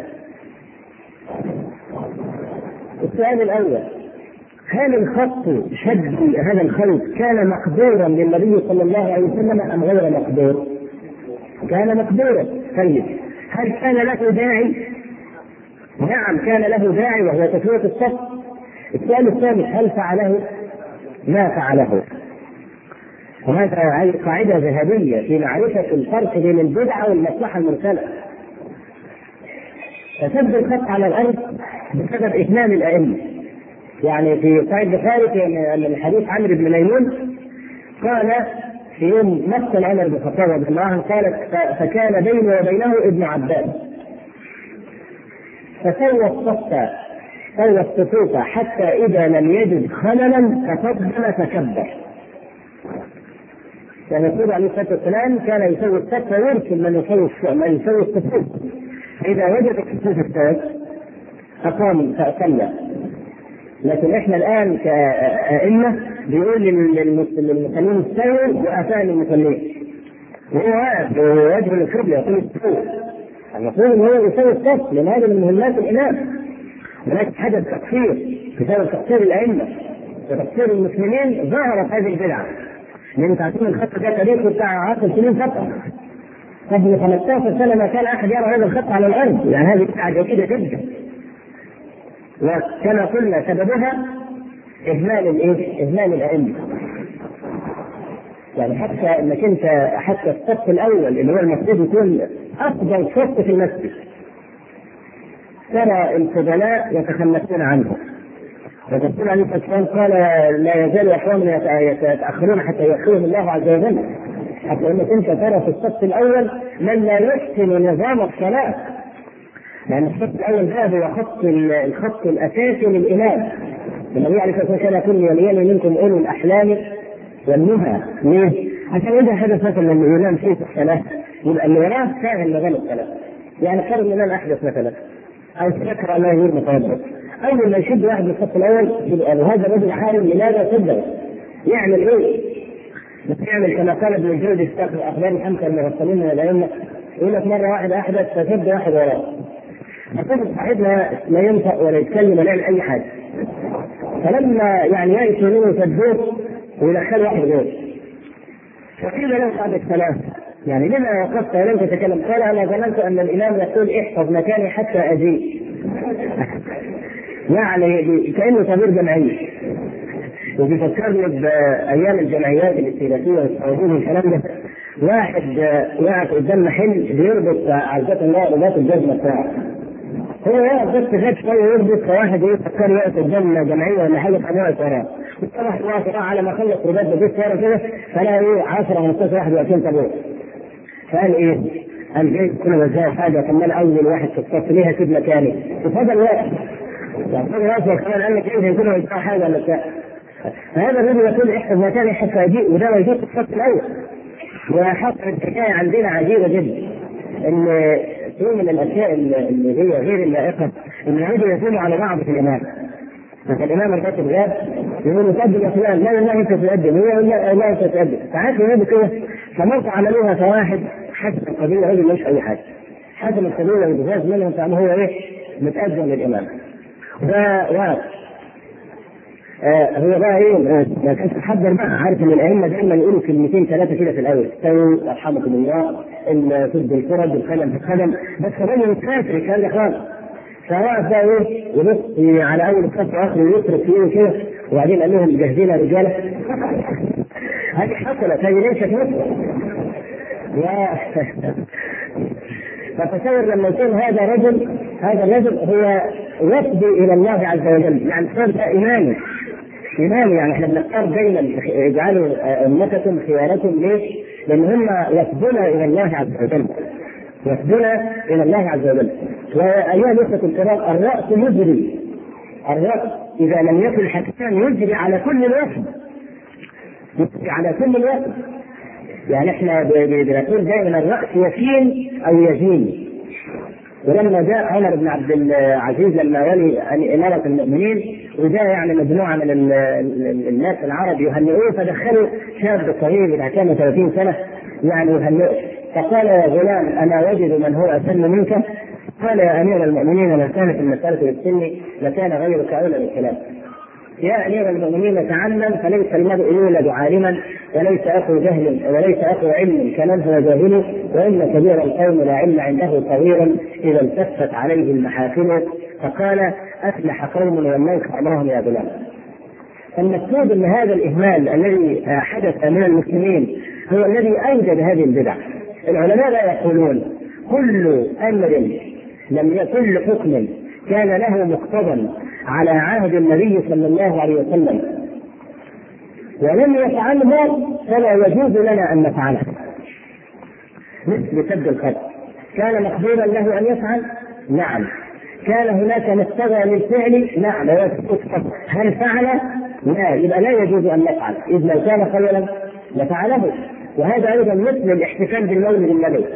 السؤال الأول، هل الخط شد هذا الخيط كان مقدورا للنبي صلى الله عليه وسلم أم غير مقدور؟ كان مقدورا. طيب هل كان له داعي؟ نعم كان له داعي وهو تسوية الصف. السؤال الثالث، هل فعله؟ ما فعله. وهذا قاعدة ذهبية في معرفة الفرق بين البدعة والمصلحة المرسلة. فسد الخط على الأرض بسبب إهمال الأئمة. يعني في صحيح البخاري في الحديث عمرو بن ميمون قال في يوم مثل عمر بن الخطاب رضي الله عنه قال فكان بيني وبينه ابن عباس فسوى الصفوف حتى إذا لم يجد خللا تقدم فكبر. يعني الرسول عليه الصلاة والسلام كان يسوي الصف ويرسل من يسوي الصفوف، إذا وجد الصفوف الثالث أقام فأصلى. لكن إحنا الآن كأئمة بيقول للمصلين استووا وأتاني المصلين، وهو واقف ووجه القبلة يقول استووا. المفروض أن هو يسوي الصف، لأن هذا من مهمات الإمام. هناك حدث تقصير بسبب تقصير الأئمة وتقصير المسلمين ظهرت هذه البدعة. لأن تعطينا الخط ده تاريخه بتاع 10 سنين فقط، قبل 15 سنة ما كان أحد يرى هذا الخط على الأرض. يعني هذه بدعة جديدة جدا، وكما قلنا سببها إهمال الأئمة. يعني حتى انك انت حتى الصف الاول اللي هو المفروض يكون افضل صف في المسجد ترى الفضلاء يتخلفون عنه. والرسول عليه الصلاه والسلام قال لا يزال اخواننا يتاخرون حتى يؤخرهم الله عز وجل. حتى انك انت ترى في الصف الاول من لا يحسن نظام الصلاه، لان الصف الاول ده هو الخط الاساسي للامام. النبي عليه الصلاه والسلام كان يقول يلي منكم اولو الاحلام والنهى. ليه؟ عشان اذا حدث مثلا ان الامام فيه الصلاه يبقى اللي وراه فاهم نظام الصلاه. يعني فرض الامام احدث مثلا او تذكر الله غير متوضئ، اول ما يشد واحد من الصف الاول يبقى هذا الرجل حال لماذا صدق؟ يعمل ايه؟ يعمل كما قال ابن الجوزي في اخبار الحمقى المغفلين من الائمه، يقول لك مره واحد احدث فسد واحد وراه. فقلت صاحبنا لا ينطق ولا يتكلم ولا يعمل اي حاجه. فلما يعني يأتي منه سدوه ويدخل واحد غير، فقيل له بعد السلام يعني لما وقفت ولم تتكلم؟ قال انا ظننت ان الامام يقول احفظ مكاني حتى اجيء. يعني كانه تغيير جمعيه. وبيفكرني بايام الجمعيات الاستهلاكيه والصوابون والكلام ده. واحد واقف قدام محل بيربط عزة الله رباط الجزمه بتاعه، هو واقف بس غير شويه يربط، فواحد يفكر يقف قدام جمعيه ولا حاجه فنوع وراه، والصباح واقف على ما خلص رباط بجيب ورا كده فلا ايه 10 15 واحد واقفين طابور. فقال ايه؟ قال جاي كل ما جاء حاجه كان انا اول واحد في الصف ليها سيب مكاني، وفضل واقف. يعني فضل واقف كمان قال لك ايه يكون يدفع حاجه ولا بتاع. فهذا الرجل يقول احفظ مكاني حتى اجيء، وده ما يجيش في الصف الاول. وحصلت الحكايه عندنا عجيبه جدا، ان في من الاشياء اللي هي غير اللائقه ان يعودوا يكونوا على بعض في الامام. فالامام الكاتب غاب يقول تقدم يا فلان، لا والله انت تقدم، هو لا انت تقدم. ساعات يقول كده. فمرة عملوها فواحد حسب القبيله رجل مش اي حاجه، حسب القبيله والجهاز منهم فهو هو ايه متقدم للامام. ده هو بقى ايه ما كانش تحضر بقى، عارف ان الائمه دايما يقولوا كلمتين ثلاثه كده في الاول، استووا يرحمكم الله، ان تد الفرج الخدم في الخدم، بس الراجل مش فاكر الكلام ده خالص. فواقف بقى ايه يبص على اول الصف واخره ويصرف فيه كده، وبعدين قال لهم جاهزين يا رجاله. هذه حصلت، هذه ليست مثل. فتصور لما يكون هذا الرجل هو يفضي الى الله عز وجل، يعني صار ايماني. يعني احنا بنختار دايما اجعلوا امتكم خياركم. ليش؟ لان هم يفضون الى الله عز وجل، وايها الاخوه الكرام الراس يجري، الراس اذا لم يكن حكيما يجري على كل الوقت، يعني احنا بنقول دائما الراس يسين او يزين. ولما جاء عمر بن عبد العزيز لما ولي اماره المؤمنين، وجاء يعني مجموعه من الناس العرب يهنئوه، فدخلوا شاب صغير اذا كان 30 سنه يعني يهنئه، فقال يا غلام انا وجد من هو اسن منك. قال يا امير المؤمنين لو كانت المساله بالسن لكان غيرك اولى بالكلام. يا امير المؤمنين تعلم، فليس المرء يولد عالما وليس اخو جهل وليس اخو علم كمن هو جاهل، وان كبير القوم لا علم عنده صغيرا اذا التفت عليه المحافل. فقال افلح قوم والموت امرهم يا غلام. المقصود ان هذا الاهمال الذي حدث من المسلمين هو الذي اوجد هذه البدع. العلماء لا يقولون كل امر كل حكم كان له مقتضى على عهد النبي صلى الله عليه وسلم ولم يفعله فلا يجوز لنا ان نفعله. مثل سد الخط، كان مقدورا له ان يفعل؟ نعم. كان هناك مقتضى للفعل؟ نعم. هل فعل؟ لا، يبقى لا يجوز ان نفعل. اذ لو كان خيرا لفعله. وهذا ايضا مثل الاحتفال بالمولد النبوي.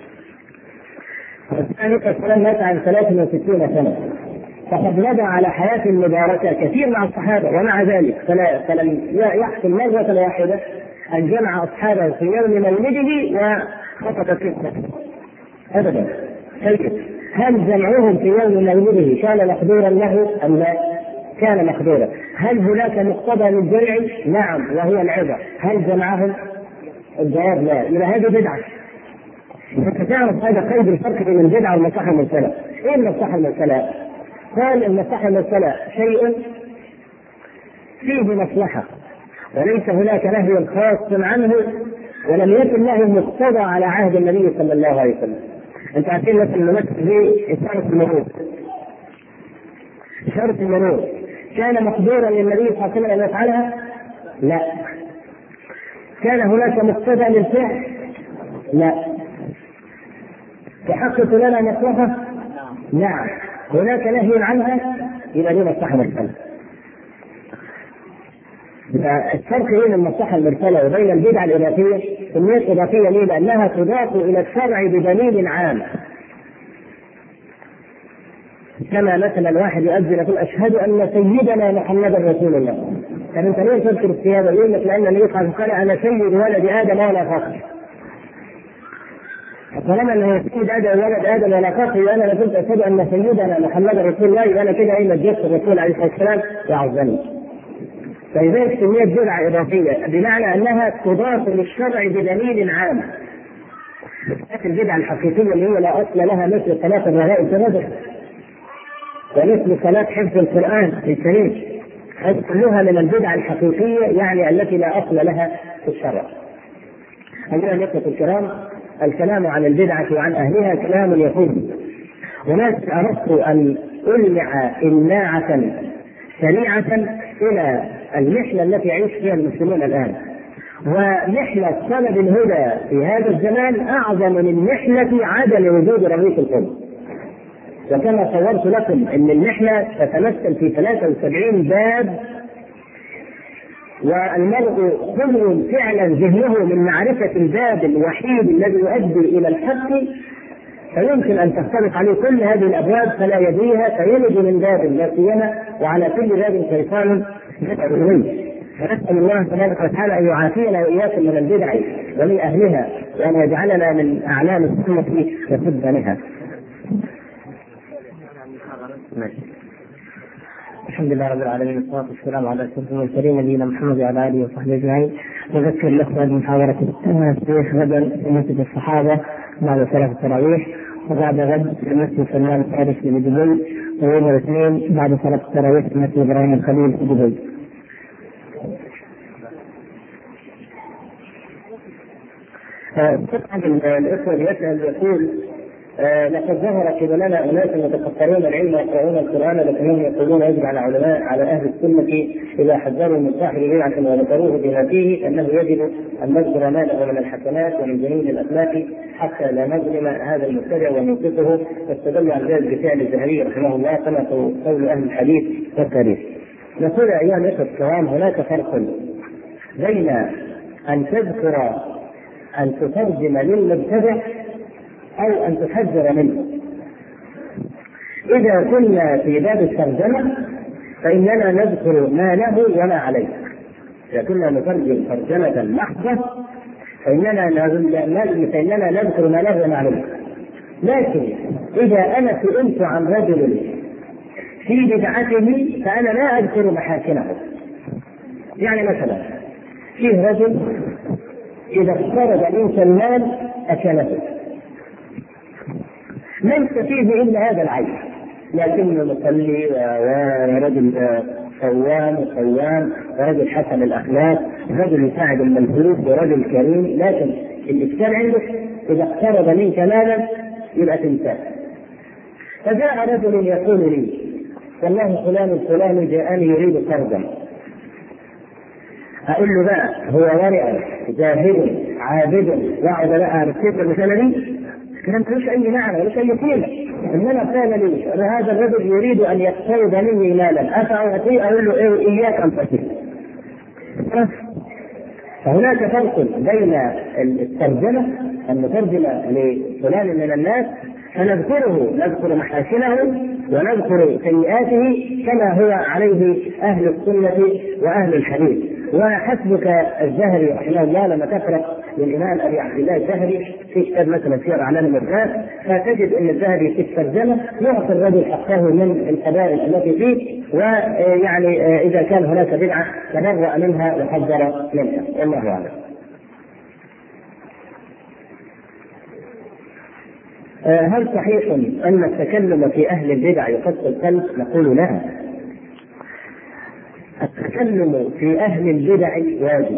الثاني السلام مات عن 63 سنه، فقد مضى على حياه مباركه كثير مع الصحابه، ومع ذلك فلم يحصل مره واحده ان جمع اصحابه في يوم مولده وخطب قصه ابدا. هل جمعهم في يوم مولده كان مقدورا له ام لا؟ كان مقدورا. هل هناك مقتضى للجمع؟ نعم، وهو العظه. هل جمعهم؟ الجواب لا. يبقى هذه بدعه. انت تعرف هذا قيد الفرق بين البدعه والمصلحه المرسله. ايه المصلحه المرسله؟ قال المصلحه المرسله شيء فيه مصلحه وليس هناك نهي خاص عنه ولم يكن له مقتضى على عهد النبي صلى الله عليه وسلم. انت عارفين مثل الممثل في اشاره المرور. اشاره المرور كان مقدورا للنبي صلى الله عليه وسلم ان يفعلها؟ لا. كان هناك مقتضى للفعل؟ لا. تحقق لنا مصلحه؟ نعم. هناك نهي عنها؟ يبقى دي مصلحه مرسله. الفرق بين المصلحه المرسله وبين البدعه الاضافيه، النية الاضافيه ليه؟ لانها تضاف الى الشرع بدليل عام. كما مثلا واحد يؤذن يقول اشهد ان سيدنا محمدا رسول الله. طب انت ليه تذكر السياده؟ يقول لك لان النبي قال انا سيد ولد ادم ولا فخر. طالما انه سيد ولد ادم ولا فخر وانا قلت اشهد ان سيدنا محمدا رسول الله، يبقى انا كده ايه مجدت الرسول عليه الصلاه والسلام يعظمني. فلذلك سميت بدعه اضافيه بمعنى انها تضاف للشرع بدليل عام. لكن البدعه الحقيقيه اللي هي لا اصل لها مثل صلاه الرغائب في الرجل ومثل صلاه حفظ القران الكريم، هذه كلها من البدع الحقيقيه يعني التي لا اصل لها في الشرع. أيها الإخوة الكرام، الكلام عن البدعة وعن أهلها كلام يفيد، ولكن أردت أن ألمع إلماعة سريعة إلى المحنة التي يعيش فيها المسلمون الآن. ومحنة طلب الهدى في هذا الزمان أعظم من محنة عدم وجود رغيف القلب. وكما صورت لكم أن المحنة تتمثل في 73 باب، والمرء خلو فعلا ذهنه من معرفة الباب الوحيد الذي يؤدي إلى الحق، فيمكن أن تختلط عليه كل هذه الأبواب فلا يدريها، فيلج من باب لا سيما، وعلى كل باب شيطان يدعوه. فنسأل الله تبارك وتعالى أن يعافينا وإياكم من البدع ومن أهلها، وأن يجعلنا من أعلام السنة وسبانها. الحمد لله رب العالمين، والصلاة والسلام على أشرف المرسلين نبينا محمد وعلى آله وصحبه أجمعين. نذكر الأخوة بمحاضرة التاريخ غدا في مسجد الصحابة بعد صلاة التراويح، وبعد غد في مسجد سلمان الفارسي في دبي، ويوم الاثنين بعد صلاة التراويح في مسجد إبراهيم الخليل في دبي. طبعا الإخوة يسأل يقول لقد ظهر قبلنا أناس يتفكرون العلم ويقرؤون القرآن، لكنهم يقولون يجب على أهل السنة إذا حذروا من صاحب بدعة وذكروه بما فيه أنه يجب أن نذكر ما له من الحسنات ومن جميل الأخلاق حتى لا نظلم هذا المبتدع وننقذه، واستدل على ذلك بفعل الزهري رحمه الله كما قول أهل الحديث والتاريخ. نقول أيها الإخوة الكرام، هناك فرق بين أن تذكر أن تترجم للمبتدع أو أن تحذر منه. إذا كنا في باب الترجمة فإننا نذكر ما له وما عليه. إذا كنا نترجم ترجمة محضة فإننا نذكر ما له وما عليه. لكن إذا أنا سئلت عن رجل في بدعته فأنا لا أذكر محاسنه. يعني مثلا فيه رجل إذا اقترب منك المال أكلته، ليس فيه إلا هذا العيب، لكنه مصلي ورجل صوام ورجل حسن الاخلاق، رجل يساعد المنفوس ورجل كريم، لكن الاشكال عنده اذا اقترب منك مالا يبقى تنساه. فجاء رجل يقول لي والله فلان الفلاني جاءني يريد قرضا. اقول له بقى هو ورع زاهد عابد وعد لها رسيت المساله دي؟ الكلام ملوش اي معنى ملوش اي قيمه. انما كان لي هذا الرجل يريد ان يقترض مني مالا افاعطيه؟ اقول له اياك ان تقترض. فهناك فرق بين الترجمه المترجمه لفلان من الناس فنذكره نذكر محاسنه ونذكر سيئاته كما هو عليه اهل السنه واهل الحديث. وحسبك الزهري رحمه الله لما تقرا للامام ابي عبد الله الزهري في كتاب مثلا سير اعلام النبلاء فتجد ان الزهري في الترجمه يعطي الرجل حقه من الكبائر التي فيه، ويعني اذا كان هناك بدعه تبرأ منها وحذر منها. والله اعلم. هل صحيح ان التكلم في اهل البدع يقسي القلب؟ نقول لا. التكلم في اهل البدع واجب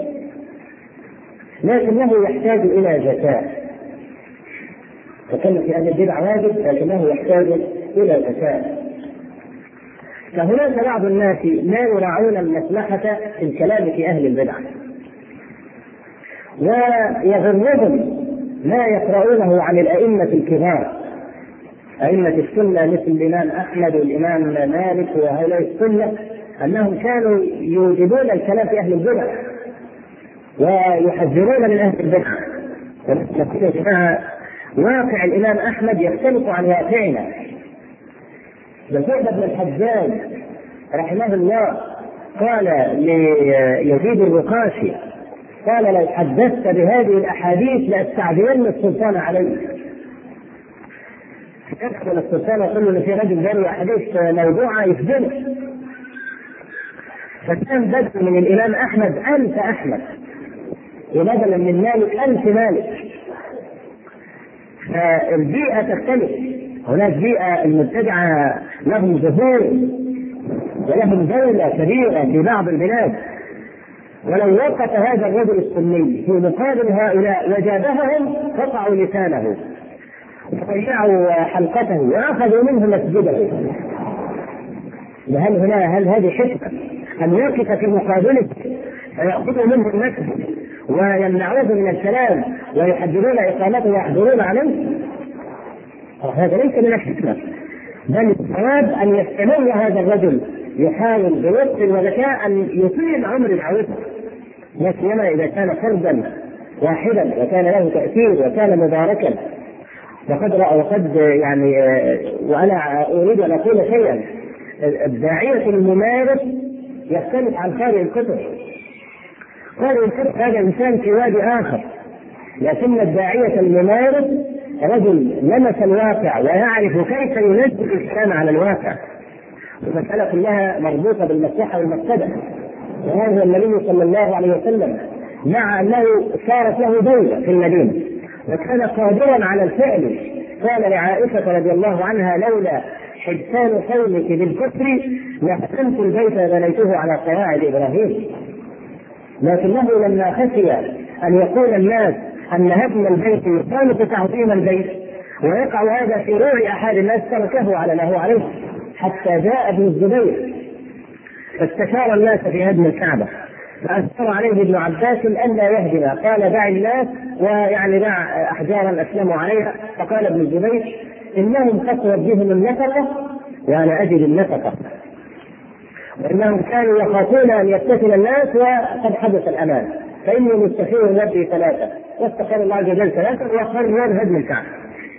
لكنه يحتاج الى ذكاء. التكلم في اهل البدع واجب لكنه يحتاج الى ذكاء. فهناك بعض الناس لا يراعون المصلحه في الكلام في اهل البدع ويغرهم ما يقرؤونه عن الائمه الكبار، ائمه السنه مثل الامام احمد والامام مالك وهؤلاء السنه، انهم كانوا يوجبون الكلام في اهل البدع ويحذرون من اهل البدع. واقع الامام احمد يختلف عن واقعنا. شعبة بن الحجاج رحمه الله قال ليزيد الرقاشي قال لو حدثت بهذه الاحاديث لاستعجلن السلطان عليك. يدخل السلطان يقول له ان في رجل جاري احاديث موضوعه يسجنه. فكان بدء من الامام احمد انت احمد وبدلا من مالك انت مالك. فالبيئه تختلف. هناك بيئه المبتدعه لهم ظهور ولهم دولة كبيرة في بعض البلاد، ولو وقف هذا الرجل السني في مقابل هؤلاء وجابههم قطعوا لسانه وضيعوا حلقته واخذوا منه مسجده. هل هذه حكمة ان يقف في مقابله فيأخذوا منه المسجد ويمنعوه من الكلام ويحددون اقامته ويحضرون عليه؟ هذا ليس من الحكمة، بل الصواب ان يستمر هذا الرجل يحاول بوقت وذكاء ان يطيل عمر دعوته، لا سيما اذا كان فردا واحدا وكان له تاثير وكان مباركا. وقد يعني وانا اريد ان اقول شيئا، الداعيه الممارس يختلف عن قارئ الكتب. قارئ الكتب هذا انسان في وادي اخر، لكن الداعيه الممارس رجل لمس الواقع ويعرف كيف ينزل الكلام على الواقع. المسألة كلها مربوطة بالمصلحة والمفسدة. وهذا النبي صلى الله عليه وسلم مع أنه صارت له دولة في المدينة وكان قادرا على الفعل، قال لعائشة رضي الله عنها لولا حدثان قومك بالكفر لأحسنت البيت بنيته على قواعد إبراهيم. لكنه لما خشي أن يقول الناس أن هدم البيت يخالف تعظيم البيت ويقع هذا في روع أحد الناس تركه على ما هو عليه حتى جاء ابن الزبير فاستشار الناس في هدم الكعبة، فأثر عليه ابن عباس ألا يهدم، قال دع الناس ويعني دع أحجارا أسلموا عليها. فقال ابن الزبير إنهم قصرت بهم النفقة وأنا أجد النفقة، وإنهم كانوا يخافون أن يفتتن الناس وقد حدث الأمان، فإني مستخير ربي ثلاثة، واستخير الله عز وجل ثلاثة وقرر هدم الكعبة.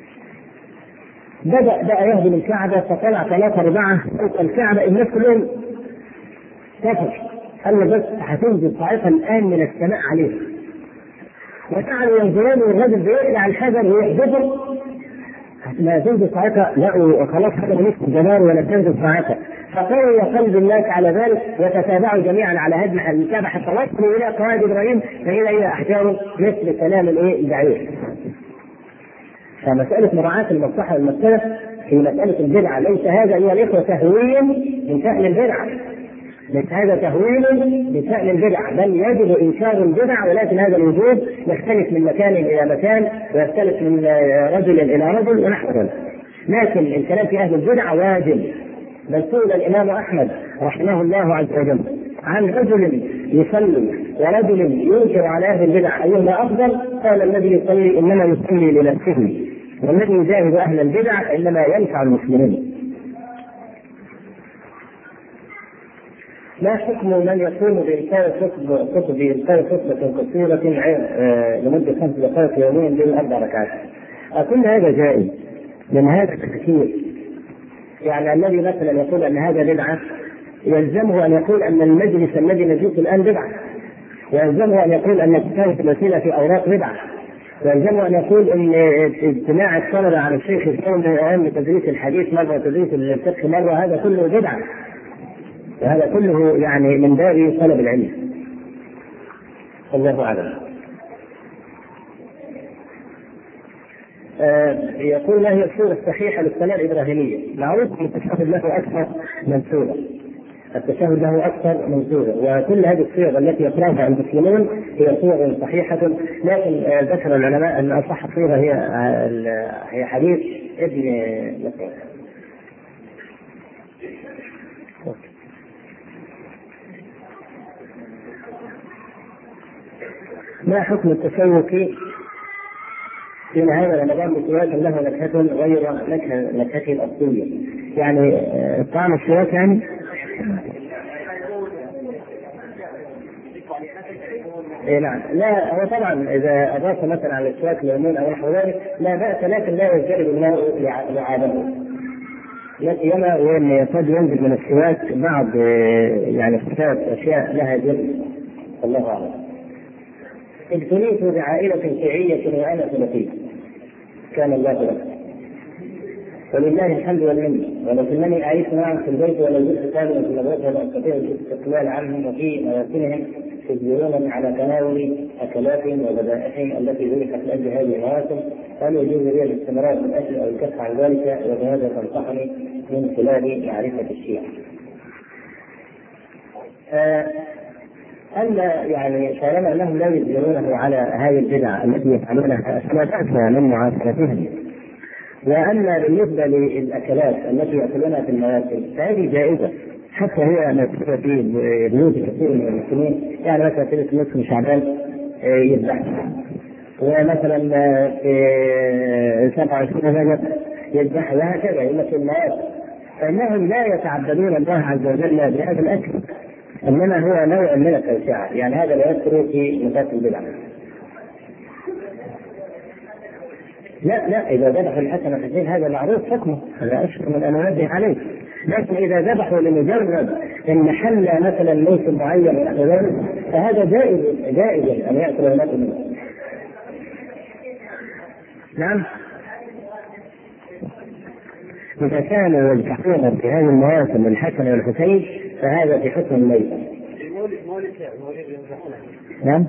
بدأ يهدم الكعبة فطلع 3/4 فوق الكعبة، الناس كلهم كفر، قال بس هتنزل صاعقة الآن من السماء عليه. وجعلوا ينظرون والرجل بيقلع الحجر ويحدثه لا تنزل صاعقة، لا خلاص هذا من الجبار ولا تنزل صاعقة. فقوي قلب الناس على ذلك وتتابعوا جميعا على هدم الكعبة حتى وصلوا إلى قواعد إبراهيم فإلى أحجار مثل كلام البعير. فمسألة مراعاة المصلحة والمفسدة في مسألة البدعة ليس هذا أيها الإخوة سهويا من شأن البدعة، ليس هذا تهويل بشأن البدع، بل يجب إنكار البدع، ولكن هذا الوجود يختلف من مكان إلى مكان ويختلف من رجل إلى رجل ونحو ذلك. لكن الكلام في أهل البدع واجب. بل سئل الإمام أحمد رحمه الله عز وجل عن رجل يصلي ورجل ينكر على أهل البدع أيهما أفضل؟ قال الذي يصلي إنما يصلي لنفسه، والذي يجاهد أهل البدع إنما ينفع المسلمين. ما حكم من يقوم بإلقاء خطبة قصيرة لمدة 5 دقائق يوميا للأربع ركعات؟ أكون هذا جائز، لأن هذا تفكير. يعني الذي مثلا يقول أن هذا بدعة يلزمه أن يقول أن المجلس الذي نجلس الآن بدعة، ويلزمه أن يقول أن كتابة الوسيلة في أوراق بدعة، ويلزمه أن يقول أن اجتماع الطلبة على الشيخ الكون أهم تدريس الحديث مرة وتدريس الفقه مرة، هذا كله بدعة، وهذا كله يعني من باب طلب العلم. الله أعلم. يقول ما هي الصورة الصحيحة للصلاة الإبراهيمية؟ معروف أن التشهد له أكثر من سورة، التشهد له أكثر من سورة، وكل هذه الصور التي يقرأها المسلمون هي صور صحيحة، لكن ذكر العلماء أن أصح صورة هي حديث ابن مسعود. ما حكم التسوق في نهاية رمضان بسواك له نكهة غير نكهته الأصلية؟ يعني طعم السواك يعني نعم. لا هو طبعا إذا أضاف مثلا على السواك ليمون أو نحو ذلك لا بأس، لكن لا يجرب الماء لعادته، لا سيما وأن قد ينزل من السواك بعض يعني صفات أشياء لها جرب. الله أعلم. ابتليت بعائلة شيعية وأنا ثلاثي، كان الله لك ولله الحمد والمنة، ولكنني أعيش معهم في البيت ولا زلت كاملا في المدرسة لا أستطيع الاستقلال عنهم، وفي مواسمهم يجبرونني على تناول أكلاتهم وبدائحهم التي ذبحت لأجل هذه المواسم، هل يجوز لي الاستمرار في الأكل أو الكف عن ذلك؟ وبهذا تنصحني من خلال معرفة الشيعة. ألا يعني طالما أنهم لا يجبرونه على هذه البدع التي يفعلونها فلا بأس من معاشرتهم. وأما بالنسبة للأكلات التي يأكلونها في المواسم فهذه جائزة، حتى هي مكتوبة في بيوت كثير من المسلمين، يعني مثلا في نصف شعبان يذبحها، ومثلا في 27 رجب يذبحها، وهكذا إلا في المواسم. فإنهم لا يتعبدون الله عز وجل بهذا الأكل، إنما هو نوع من التوسعة، يعني هذا لا يدخل في نطاق البدع. لا إذا ذبحوا الحسن والحسين هذا معروف حكمه، هذا أشكر من أن أنبه عليه، لكن إذا ذبحوا لمجرد أن حل مثلا موسم معين فهذا جائز أن يأكل الناس منه. نعم. إذا كانوا يذبحون في هذه المواسم الحسن والحسين فهذا في حكم الميت. نعم.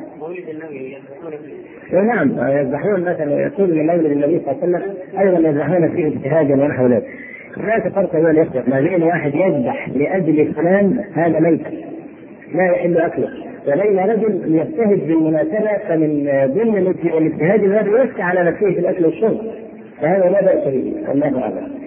نعم يذبحون مثلا يقول لمولد النبي صلى الله عليه وسلم أيضا يذبحون فيه اجتهادا ونحو ذلك. هناك فرق ما بين واحد يذبح لأجل فلان هذا ميت لا يحل أكله، ولين رجل يجتهد بالمناسبة فمن ضمن الاجتهاد هذا يوسع على نفسه في الأكل والشرب، فهذا لا بأس به. الله أعلم.